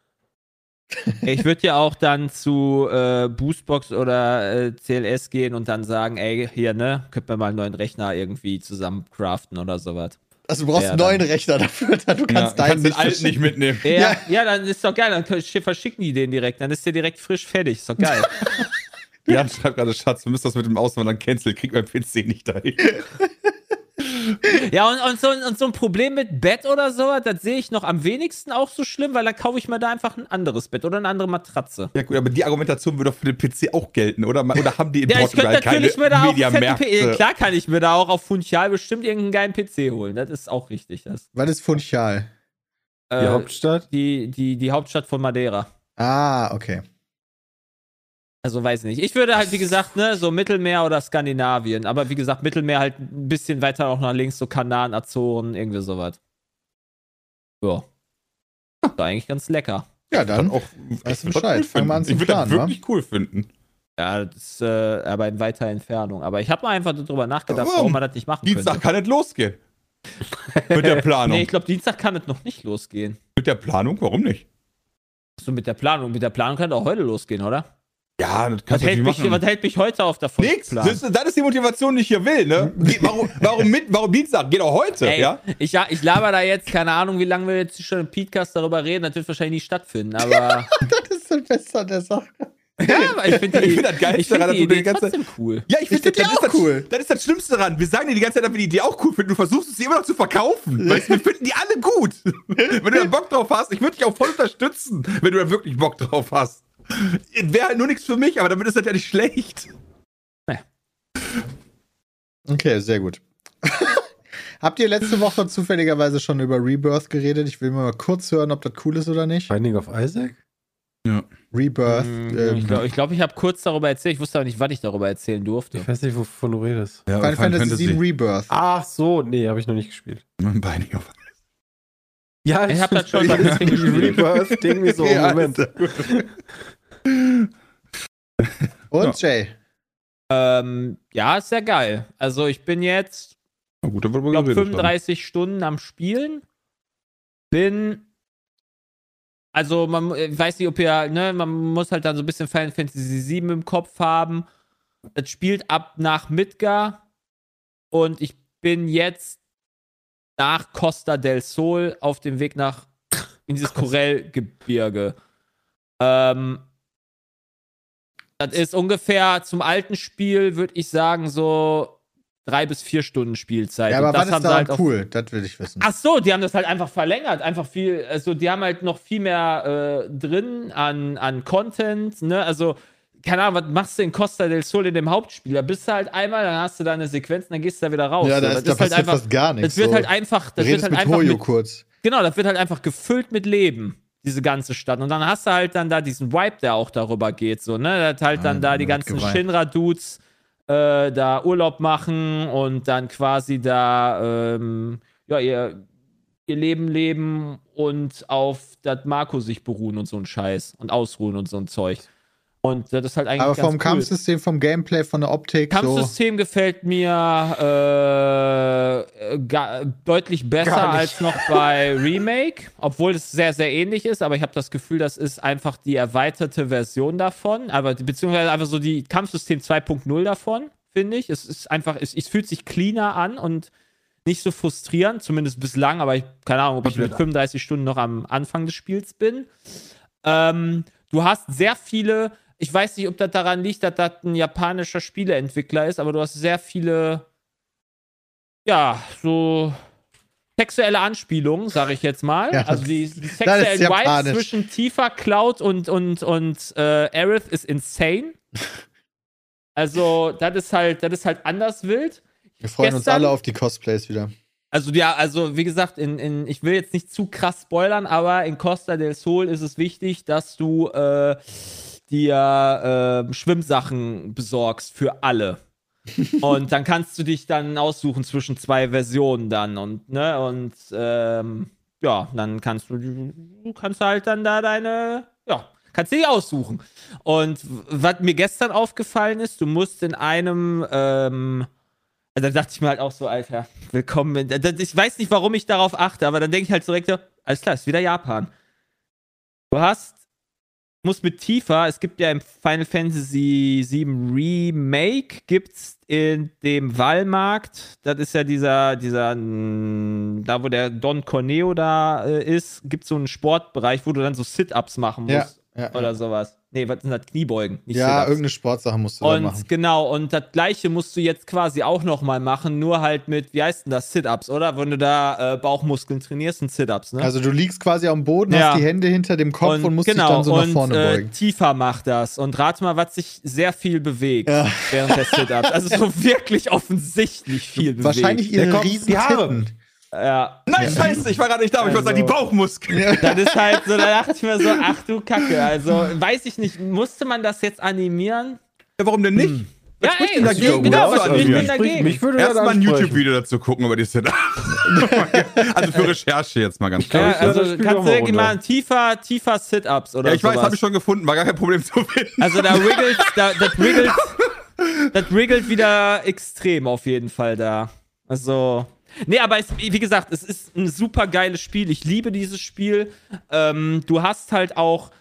Ich würde ja auch dann zu äh, Boostbox oder äh, C L S gehen und dann sagen, ey, hier, ne, könnt mir mal einen neuen Rechner irgendwie zusammen craften oder sowas. also du brauchst Ja, einen neuen Rechner dafür, du kannst ja, deinen kannst den nicht alten nicht verschicken. mitnehmen. Ja, Ja. ja, dann ist doch geil, dann können- verschicken die den direkt, dann ist der direkt frisch fertig, ist doch geil. Ja, schreibt gerade, Schatz, wir müssen das mit dem Auswandern canceln, kriegt mein P C nicht dahin. Ja, und, und, so, und so ein Problem mit Bett oder so, das sehe ich noch am wenigsten auch so schlimm, weil dann kaufe ich mir da einfach ein anderes Bett oder eine andere Matratze. Ja gut, aber die Argumentation würde doch für den P C auch gelten, oder? Oder haben die in Ja, ich könnte Portugal keine natürlich mir da auch einen fetten Mediamärkte? P Klar kann ich mir da auch auf Funchal bestimmt irgendeinen geilen P C holen, das ist auch richtig. Das, Was ist Funchal? Die äh, Hauptstadt? die, die, die Hauptstadt von Madeira. Ah, okay. Also weiß nicht. Ich würde halt, wie gesagt, ne, so Mittelmeer oder Skandinavien. Aber wie gesagt, Mittelmeer halt ein bisschen weiter auch nach links, so Kanaren, Azoren, irgendwie sowas. Ja. Ist doch eigentlich ganz lecker. Ja, dann. auch Weißt du ich würd Bescheid. cool Fang mal an finden. zu Ich würde das planen, wa? wirklich cool finden. Ja, das ist äh, aber in weiter Entfernung. Aber ich habe mal einfach darüber nachgedacht, Warum? warum man das nicht machen Dienstag könnte. kann es losgehen. Mit der Planung. Nee, ich glaube, Dienstag kann es noch nicht losgehen. Mit der Planung, warum nicht? So mit der Planung. Mit der Planung kann es auch heute losgehen, oder? Ja, das Was kannst du hält, nicht mich, machen. was hält mich heute auf der Nix. Plan? Das, das ist die Motivation, die ich hier will, ne? Ge- Warum, warum, mit, warum Dienstag? Geht auch heute, Ey, ja? ich, ja, ich laber da jetzt, keine Ahnung, wie lange wir jetzt schon im Podcast darüber reden. Das wird wahrscheinlich nie stattfinden, aber. Das ist das Beste an der Sache. ja, aber ich finde Ich find das Geilste ich find daran, die dass du die Idee ganze- trotzdem cool. Ja, ich finde Ich find das, die ist auch das, cool. das ist das Schlimmste daran. Wir sagen dir die ganze Zeit, dass wir die Idee auch cool finden. Du versuchst es sie immer noch zu verkaufen. Weißt, wir finden die alle gut. Wenn du da Bock drauf hast, ich würde dich auch voll unterstützen, wenn du da wirklich Bock drauf hast. Wäre halt nur nichts für mich, aber damit ist das ja nicht schlecht. Okay, sehr gut. Habt ihr letzte Woche zufälligerweise schon über Rebirth geredet? Ich will mal kurz hören, ob das cool ist oder nicht. Binding of Isaac? Rebirth. Mm, ähm, ich glaube, ich, glaub, ich habe kurz darüber erzählt. Ich wusste aber nicht, was ich darüber erzählen durfte. Ich weiß nicht, wovon du redest. Ja, Final Fantasy sieben Rebirth. Ach so, nee, habe ich noch nicht gespielt. Binding of Ja, Ich hab das schon so ein das bisschen gespielt. Rebirth-Ding wie so, Ja, Moment. Und Jay? Ähm, ja, ist sehr geil. Also ich bin jetzt, Na gut, da wird ich wohl glaube, geredet fünfunddreißig Stunden am Spielen. Bin, also man ich weiß nicht, ob ihr, ne, man muss halt dann so ein bisschen Final Fantasy sieben im Kopf haben. Das spielt ab nach Midgar und ich bin jetzt nach Costa del Sol auf dem Weg nach in dieses Korellgebirge. Ähm, das ist ungefähr zum alten Spiel, würde ich sagen, so drei bis vier Stunden Spielzeit. Ja, Und aber das was ist haben sie daran halt auf- cool? Das will ich wissen. Ach so, die haben das halt einfach verlängert, einfach viel, also die haben halt noch viel mehr äh, drin an, an Content, ne, also, keine Ahnung, was machst du in Costa del Sol in dem Hauptspiel? Da bist du halt einmal, dann hast du da eine Sequenz und dann gehst du da wieder raus. Ja, so. da, Das ist, da ist halt passiert einfach, fast gar nichts. das wird so. halt einfach, das Du wird redest halt mit einfach Hoyo mit, kurz. genau, das wird halt einfach gefüllt mit Leben, diese ganze Stadt. Und dann hast du halt dann da diesen Vibe, der auch darüber geht, so, ne, da hat halt dann Ah, da die wird ganzen geweiht. Shinra-Dudes äh, da Urlaub machen und dann quasi da, ähm, ja, ihr, ihr Leben leben und auf das Marco sich beruhen und so ein Scheiß und ausruhen und so ein Zeug. Und das ist halt eigentlich Aber ganz vom cool. Kampfsystem, vom Gameplay, von der Optik, so. Kampfsystem gefällt mir äh, ga, deutlich besser Gar nicht. als noch bei Remake, obwohl es sehr, sehr ähnlich ist, aber ich habe das Gefühl, das ist einfach die erweiterte Version davon, aber beziehungsweise einfach so die Kampfsystem zwei Punkt null davon, finde ich. Es ist einfach, es, es fühlt sich cleaner an und nicht so frustrierend, zumindest bislang, aber ich keine Ahnung, ob ich mit fünfunddreißig Stunden noch am Anfang des Spiels bin. Ähm, du hast sehr viele, ich weiß nicht, ob das daran liegt, dass das ein japanischer Spieleentwickler ist, aber du hast sehr viele, ja, so sexuelle Anspielungen, sage ich jetzt mal. Ja, also die, die das ist sexuellen Vibes japanisch. zwischen Tifa, Cloud und, und, und äh, Aerith ist insane. Also, das ist halt, das ist halt anders wild. Wir freuen uns Gestern- alle auf die Cosplays wieder. Also ja, also wie gesagt, in, in, ich will jetzt nicht zu krass spoilern, aber in Costa del Sol ist es wichtig, dass du äh, dir äh, Schwimmsachen besorgst für alle. Und dann kannst du dich dann aussuchen zwischen zwei Versionen dann und ne und ähm, ja, dann kannst du du kannst halt dann da deine ja kannst du die aussuchen. Und w- was mir gestern aufgefallen ist, du musst in einem ähm, da dachte ich mir halt auch so, Alter, willkommen. In, da- ich weiß nicht, warum ich darauf achte, aber dann denke ich halt direkt so, alles klar, ist wieder Japan. Du hast, musst mit Tifa, es gibt ja im Final Fantasy sieben Remake, gibt's in dem Wallmarkt, das ist ja dieser, dieser, mh, da wo der Don Corneo da äh, ist, gibt's so einen Sportbereich, wo du dann so Sit-Ups machen musst. Ja, ja, Oder sowas. Nee, was sind das? Kniebeugen, nicht Ja, Sit-Ups. irgendeine Sportsache musst du da Und machen. genau, und das gleiche musst du jetzt quasi auch nochmal machen, nur halt mit, wie heißt denn das, Sit-Ups, oder? Wenn du da äh, Bauchmuskeln trainierst, sind Sit-Ups, ne? Also du liegst quasi am Boden, Ja. hast die Hände hinter dem Kopf und, musst genau, dich dann so nach und, vorne äh, beugen. Tifa macht das. Und rate mal, was sich sehr viel bewegt Ja. während des Sit-Ups. Also so wirklich offensichtlich viel bewegt. Wahrscheinlich ihre Der Kopf, riesen die Haare. Titten. Ja. Nein, scheiße, ich war gerade nicht da, aber ich wollte sagen, die Also- Bauchmuskeln. Das ist halt so, da dachte ich mir so, ach du Kacke. Also, weiß ich nicht, musste man das jetzt animieren? Ja, warum denn nicht? Ja, spricht ey, denn das dagegen? sieht genau, Genau, was also spricht mich denn dagegen? Mich würde das Erstmal ein ansprechen. YouTube-Video dazu gucken über die Setup. Also für Recherche jetzt mal ganz glaub, klar. Ja, ich lade das also Spiel kannst auch du mal irgendwie runter. mal tiefer, tiefer Sit-Ups oder Ja, ich weiß, sowas. habe ich schon gefunden, war gar kein Problem zu finden. Also da wiggelt, da, das wiggelt, das wiggelt wieder extrem auf jeden Fall da. Also, nee, aber es, wie gesagt, es ist ein super geiles Spiel. Ich liebe dieses Spiel. Ähm, du hast halt auch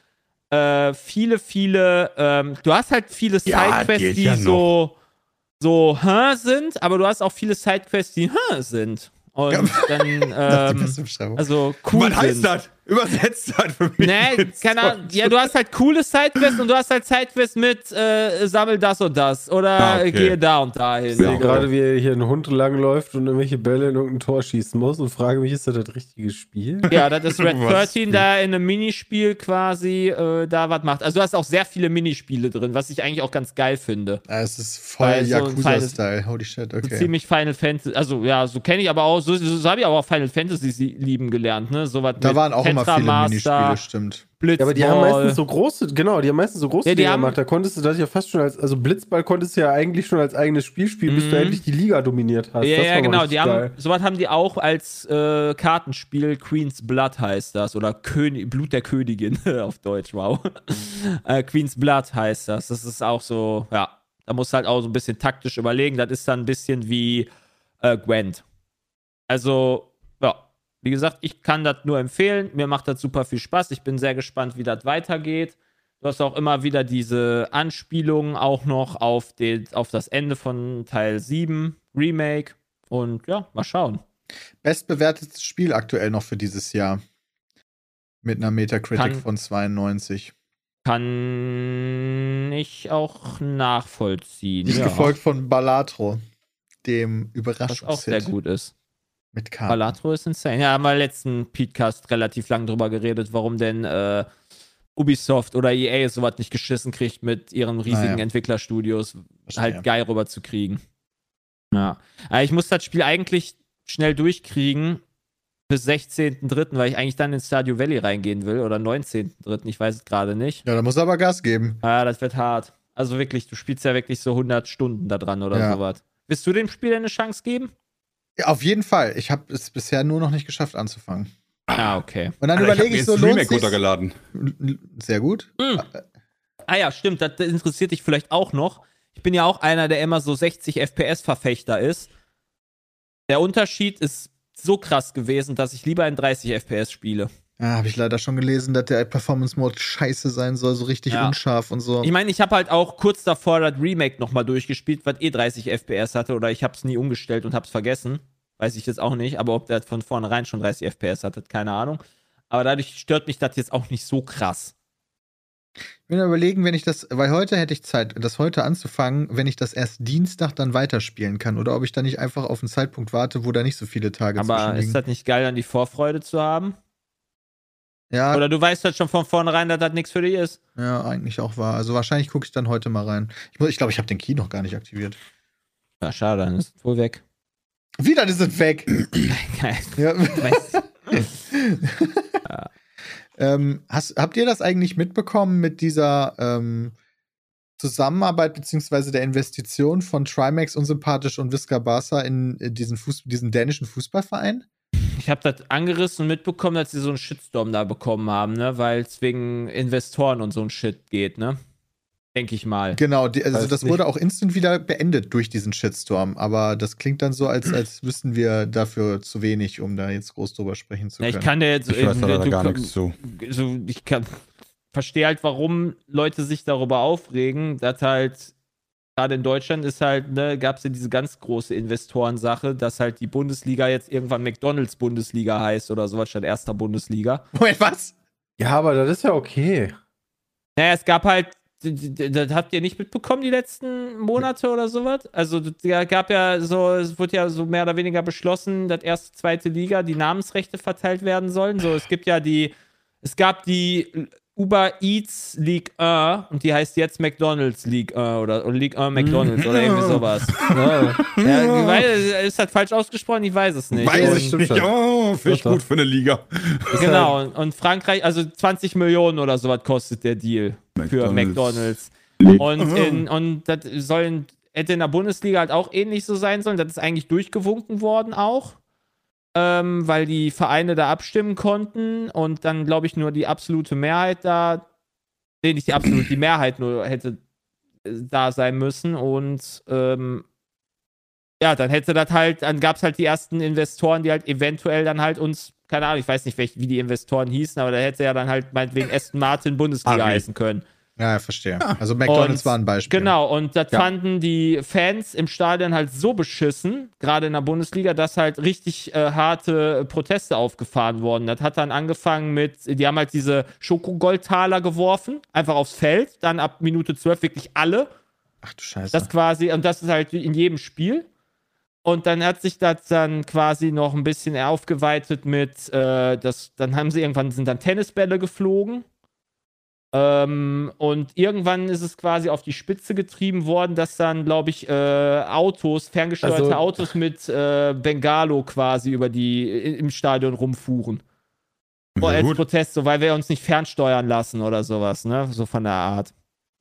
äh, viele, viele, ähm, du hast halt viele Ja, Sidequests, geht die ja so, so, hä, sind, aber du hast auch viele Sidequests, die, hä, sind. Und Ja. dann, Das ist die ähm, beste Beschreibung. also cool Was heißt sind. das? Übersetzt das für mich. Nee, jetzt. keine Ahnung. Ja, du hast halt coole Sidequests und du hast halt Sidequests mit äh, sammel das und das oder Ah, okay. gehe da und dahin. Ich sehe Ja. gerade, wie hier ein Hund langläuft und irgendwelche Bälle in irgendein Tor schießen muss und frage mich, ist das das richtige Spiel? Ja, das ist Red Was? dreizehn, da in einem Minispiel quasi äh, da was macht. Also du hast auch sehr viele Minispiele drin, was ich eigentlich auch ganz geil finde. Ah, es ist voll Weil so ein Yakuza-Style. Holy shit, So okay. ziemlich Final Fantasy, also ja, so kenne ich aber auch, so, so, so habe ich aber auch Final Fantasy sie- lieben gelernt, ne? So was Da mit waren auch immer viele Tetramaster, Minispiele, stimmt. Blitzball. Ja, aber die haben meistens so große, genau, die haben meistens so große Ja, die Dinger haben- gemacht. Da konntest du das ja fast schon als, also Blitzball konntest du ja eigentlich schon als eigenes Spiel spielen, bis Mhm. du endlich die Liga dominiert hast. Ja, das ja, war mal genau. richtig Die haben, geil. sowas haben die auch als äh, Kartenspiel. Queen's Blood heißt das. Oder König, Blut der Königin auf Deutsch, wow. äh, Queen's Blood heißt das. Das ist auch so, ja, da musst du halt auch so ein bisschen taktisch überlegen. Das ist dann ein bisschen wie äh, Gwent. Also, ja, wie gesagt, ich kann das nur empfehlen. Mir macht das super viel Spaß. Ich bin sehr gespannt, wie das weitergeht. Du hast auch immer wieder diese Anspielungen auch noch auf, den, auf das Ende von Teil sieben Remake. Und ja, mal schauen. Bestbewertetes Spiel aktuell noch für dieses Jahr. Mit einer Metacritic Kann- von zweiundneunzig. Kann ich auch nachvollziehen. Ist Ja, gefolgt von Balatro, dem was auch sehr Überraschungshit gut ist. mit Karten. Balatro ist insane. Ja, haben wir letzten Podcast relativ lang drüber geredet, warum denn äh, Ubisoft oder E A sowas nicht geschissen kriegt, mit ihren riesigen Naja. Entwicklerstudios Verstehe. halt geil rüberzukriegen. Ja. Aber ich muss das Spiel eigentlich schnell durchkriegen bis sechzehnten dritten, weil ich eigentlich dann in Stardew Valley reingehen will oder neunzehnten dritten, ich weiß es gerade nicht. Ja, da muss er aber Gas geben. Ja, das wird hart. Also wirklich, du spielst ja wirklich so hundert Stunden da dran oder Ja. sowas. Willst du dem Spiel eine Chance geben? Ja, auf jeden Fall. Ich habe es bisher nur noch nicht geschafft anzufangen. Ah, okay. Und dann Alter, überlege ich, ich so, hab mir lohnt jetzt Remake sich runtergeladen. Sehr gut. Ah ja, stimmt, das interessiert dich vielleicht auch noch. Ich bin ja auch einer, der immer so sechzig F P S-Verfechter ist. Der Unterschied ist so krass gewesen, dass ich lieber in dreißig F P S spiele. Ja, habe ich leider schon gelesen, dass der Performance-Mode scheiße sein soll, so richtig Ja. unscharf und so. Ich meine, ich habe halt auch kurz davor das Remake nochmal durchgespielt, was eh dreißig F P S hatte, oder ich habe es nie umgestellt und habe es vergessen. Weiß ich jetzt auch nicht, aber ob der von vornherein schon dreißig F P S hatte, keine Ahnung. Aber dadurch stört mich das jetzt auch nicht so krass. Ich bin überlegen, wenn ich das, weil heute hätte ich Zeit, das heute anzufangen, wenn ich das erst Dienstag dann weiterspielen kann. Oder ob ich dann nicht einfach auf einen Zeitpunkt warte, wo da nicht so viele Tage Aber zwischen ist liegen. das nicht geil, dann die Vorfreude zu haben? Ja, Oder du weißt halt schon von vornherein, dass das nichts für dich ist? ja, eigentlich auch wahr. Also wahrscheinlich gucke ich dann heute mal rein. Ich glaube, ich, glaub, ich habe den Key noch gar nicht aktiviert. Ja, schade, dann ist es wohl weg. Wieder ist es weg. Geil. Ja. Weißt- ähm, hast, habt ihr das eigentlich mitbekommen mit dieser ähm, Zusammenarbeit beziehungsweise der Investition von Trimax, Unsympathisch und Visca Barca in äh, diesen, Fuß, diesen dänischen Fußballverein? Ich habe das angerissen und mitbekommen, dass sie so einen Shitstorm da bekommen haben, ne? Weil es wegen Investoren und so ein Shit geht, ne? Denke ich mal. Genau, die, also Weiß das nicht. wurde auch instant wieder beendet durch diesen Shitstorm. Aber das klingt dann so, als, als wüssten wir dafür zu wenig, um da jetzt groß drüber sprechen zu Ja, können. ich kann dir jetzt. Ich weiß da äh, leider du- gar nichts zu. So, ich kann, verstehe halt, warum Leute sich darüber aufregen, dass halt, gerade in Deutschland ist halt, ne, gab es ja diese ganz große Investorensache, dass halt die Bundesliga jetzt irgendwann McDonalds Bundesliga heißt oder sowas statt erster Bundesliga. Moment, was? Ja, aber das ist ja okay. Naja, es gab halt, d- d- das habt ihr nicht mitbekommen die letzten Monate oder sowas? Also, es gab ja so, es wurde ja so mehr oder weniger beschlossen, dass erste, zweite Liga die Namensrechte verteilt werden sollen. So, es gibt ja die, es gab die Uber Eats League eins und die heißt jetzt McDonalds League eins oder, oder League eins McDonalds oder irgendwie sowas. Ja. Ja, ich weiß, ist das falsch ausgesprochen? Ich weiß es nicht. Weiß das ich stimmt nicht. schon. Oh, finde ich Doch, doch. gut für eine Liga. Genau, und, und Frankreich, also zwanzig Millionen oder sowas kostet der Deal für McDonalds. Und, in, und das sollen, hätte in der Bundesliga halt auch ähnlich so sein sollen. Das ist eigentlich durchgewunken worden auch, ähm, weil die Vereine da abstimmen konnten und dann, glaube ich, nur die absolute Mehrheit da, nee, nicht die absolute, die Mehrheit nur hätte äh, da sein müssen und ähm, ja, dann hätte das halt, dann gab es halt die ersten Investoren, die halt eventuell dann halt uns keine Ahnung, ich weiß nicht, welch, wie die Investoren hießen, aber da hätte ja dann halt meinetwegen Aston Martin Bundesliga Harry. heißen können. Ja, verstehe. Also McDonald's Und- war ein Beispiel. Genau, und das Ja. fanden die Fans im Stadion halt so beschissen, gerade in der Bundesliga, dass halt richtig äh, harte Proteste aufgefahren wurden. Das hat dann angefangen mit, die haben halt diese Schokogoldtaler geworfen, einfach aufs Feld, dann ab Minute zwölf wirklich alle. Ach du Scheiße. Das quasi, und das ist halt wie in jedem Spiel. Und dann hat sich das dann quasi noch ein bisschen aufgeweitet mit, äh, das, dann haben sie irgendwann, sind dann Tennisbälle geflogen. Ähm, und irgendwann ist es quasi auf die Spitze getrieben worden, dass dann, glaube ich, äh, Autos, ferngesteuerte Also- Autos mit äh, Bengalo quasi über die im Stadion rumfuhren. Oh, Sehr als gut. Protest, so weil wir uns nicht fernsteuern lassen oder sowas, ne? So von der Art.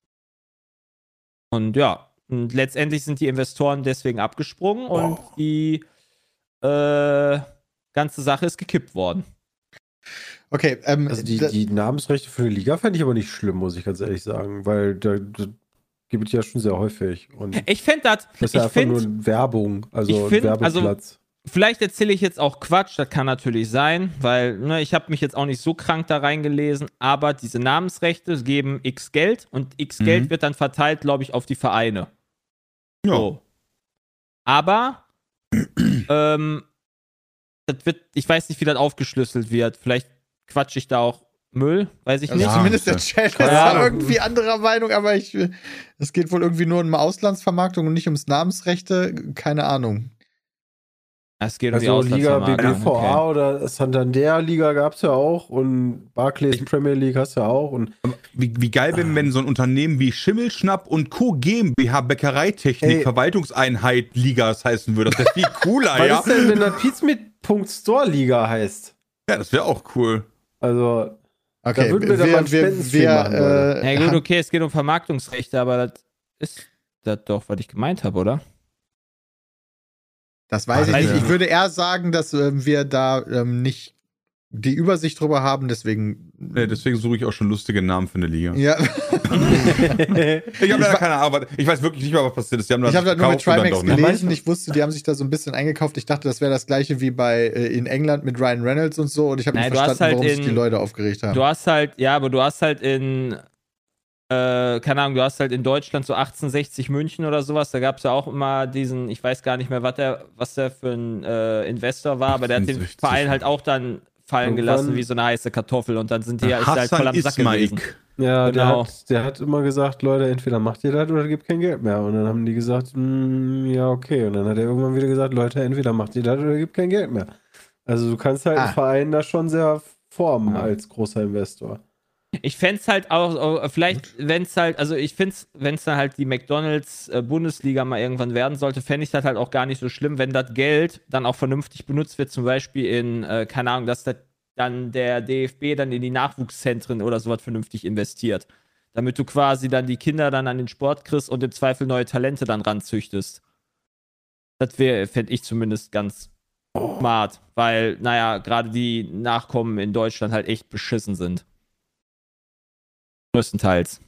Und ja, und letztendlich sind die Investoren deswegen abgesprungen und Oh. die äh, ganze Sache ist gekippt worden. Okay, ähm, Also die, da- die Namensrechte für die Liga fände ich aber nicht schlimm, muss ich ganz ehrlich sagen, weil da, da gibt es ja schon sehr häufig. Und Ich fände das, das ist ich ja einfach nur finde, Werbung, also ich ein find, also- Werbeplatz. vielleicht erzähle ich jetzt auch Quatsch, das kann natürlich sein, weil ne, ich habe mich jetzt auch nicht so krank da reingelesen, aber diese Namensrechte geben x Geld und x Mhm. Geld wird dann verteilt, glaube ich, auf die Vereine. Ja. So. Aber ähm, das wird, ich weiß nicht, wie das aufgeschlüsselt wird. Vielleicht quatsch ich da auch Müll, weiß ich also nicht. zumindest der Chat ist Keine da Ahnung. irgendwie anderer Meinung, aber ich, es geht wohl irgendwie nur um Auslandsvermarktung und nicht ums Namensrechte. Keine Ahnung. Es geht um die Also Liga B B Auslandsvermarktung, V A okay. oder Santander Liga gab es ja auch und Barclays Premier League hast du ja auch und Wie, wie geil, wenn, wenn so ein Unternehmen wie Schimmelschnapp und Co. GmbH Bäckereitechnik Ey. Verwaltungseinheit Ligas heißen würde. Das wäre viel cooler, was ja. ist denn, wenn das Pizmeet.store Liga heißt? Ja, das wäre auch cool. Also Okay, würden wir dann mal einen wir, Spendenstream wir, machen, Leute. äh, Ja gut, haben- okay, es geht um Vermarktungsrechte, aber das ist das doch, was ich gemeint habe, oder? Das weiß ich Weiß nicht. ich Ich würde eher sagen, dass ähm, wir da ähm, nicht die Übersicht drüber haben, deswegen. Nee, deswegen suche ich auch schon lustige Namen für eine Liga. Ja, Ich habe leider keine Ahnung, aber ich weiß wirklich nicht mal, was passiert ist. Die haben ich habe da nur mit verkauft und dann Trimax doch nicht. gelesen. Ich wusste, die haben sich da so ein bisschen eingekauft. Ich dachte, das wäre das gleiche wie bei äh, in England mit Ryan Reynolds und so. Und ich habe nicht Nein, du hast verstanden, halt warum sich in- die Leute aufgeregt haben. Du hast halt, ja, aber du hast halt in, äh, keine Ahnung, du hast halt in Deutschland so achtzehnhundertsechzig München oder sowas, da gab es ja auch immer diesen, ich weiß gar nicht mehr, was der, was der für ein äh, Investor war, aber der hat den achtzehnhundertsechzig. Verein halt auch dann fallen Irgendwann- gelassen wie so eine heiße Kartoffel und dann sind die ja ist halt voll Hassan am Sack gewesen. Ismaik. Ja, der, Genau. hat, der hat immer gesagt, Leute, entweder macht ihr das oder gibt kein Geld mehr. Und dann haben die gesagt, "Mm, ja, okay. Und dann hat er irgendwann wieder gesagt, Leute, entweder macht ihr das oder gibt kein Geld mehr. Also du kannst halt Ah. einen Verein da schon sehr formen Ja. als großer Investor. Ich fände es halt auch, äh, vielleicht, wenn es halt, also ich finde es, wenn es dann halt die McDonalds äh, Bundesliga mal irgendwann werden sollte, fände ich das halt auch gar nicht so schlimm, wenn das Geld dann auch vernünftig benutzt wird, zum Beispiel in, äh, keine Ahnung, dass das dann der D F B dann in die Nachwuchszentren oder sowas vernünftig investiert. Damit du quasi dann die Kinder dann an den Sport kriegst und im Zweifel neue Talente dann ranzüchtest. Das wäre, fände ich zumindest ganz smart, weil, naja, gerade die Nachkommen in Deutschland halt echt beschissen sind. Größtenteils.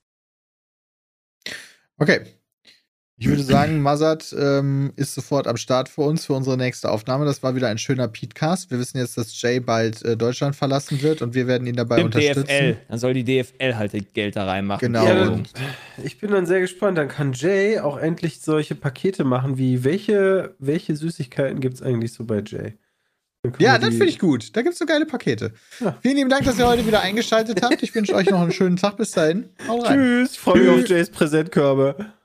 Okay. Ich würde sagen, Mazat ähm, ist sofort am Start für uns, für unsere nächste Aufnahme. Das war wieder ein schöner Pete-Cast. Wir wissen jetzt, dass Jay bald äh, Deutschland verlassen wird und wir werden ihn dabei Im D unterstützen. F L. Dann soll die D F L halt das Geld da reinmachen. Genau. Ja, Ja, dann, ich bin dann sehr gespannt. Dann kann Jay auch endlich solche Pakete machen, wie welche, welche Süßigkeiten gibt es eigentlich so bei Jay? Dann können Ja, wir das die- finde ich gut. Da gibt es so geile Pakete. Ja. Vielen lieben Dank, dass ihr heute wieder eingeschaltet habt. Ich wünsche euch noch einen schönen Tag. Bis dahin. Haut rein. Tschüss, ich freue mich auf Jays Präsentkörbe.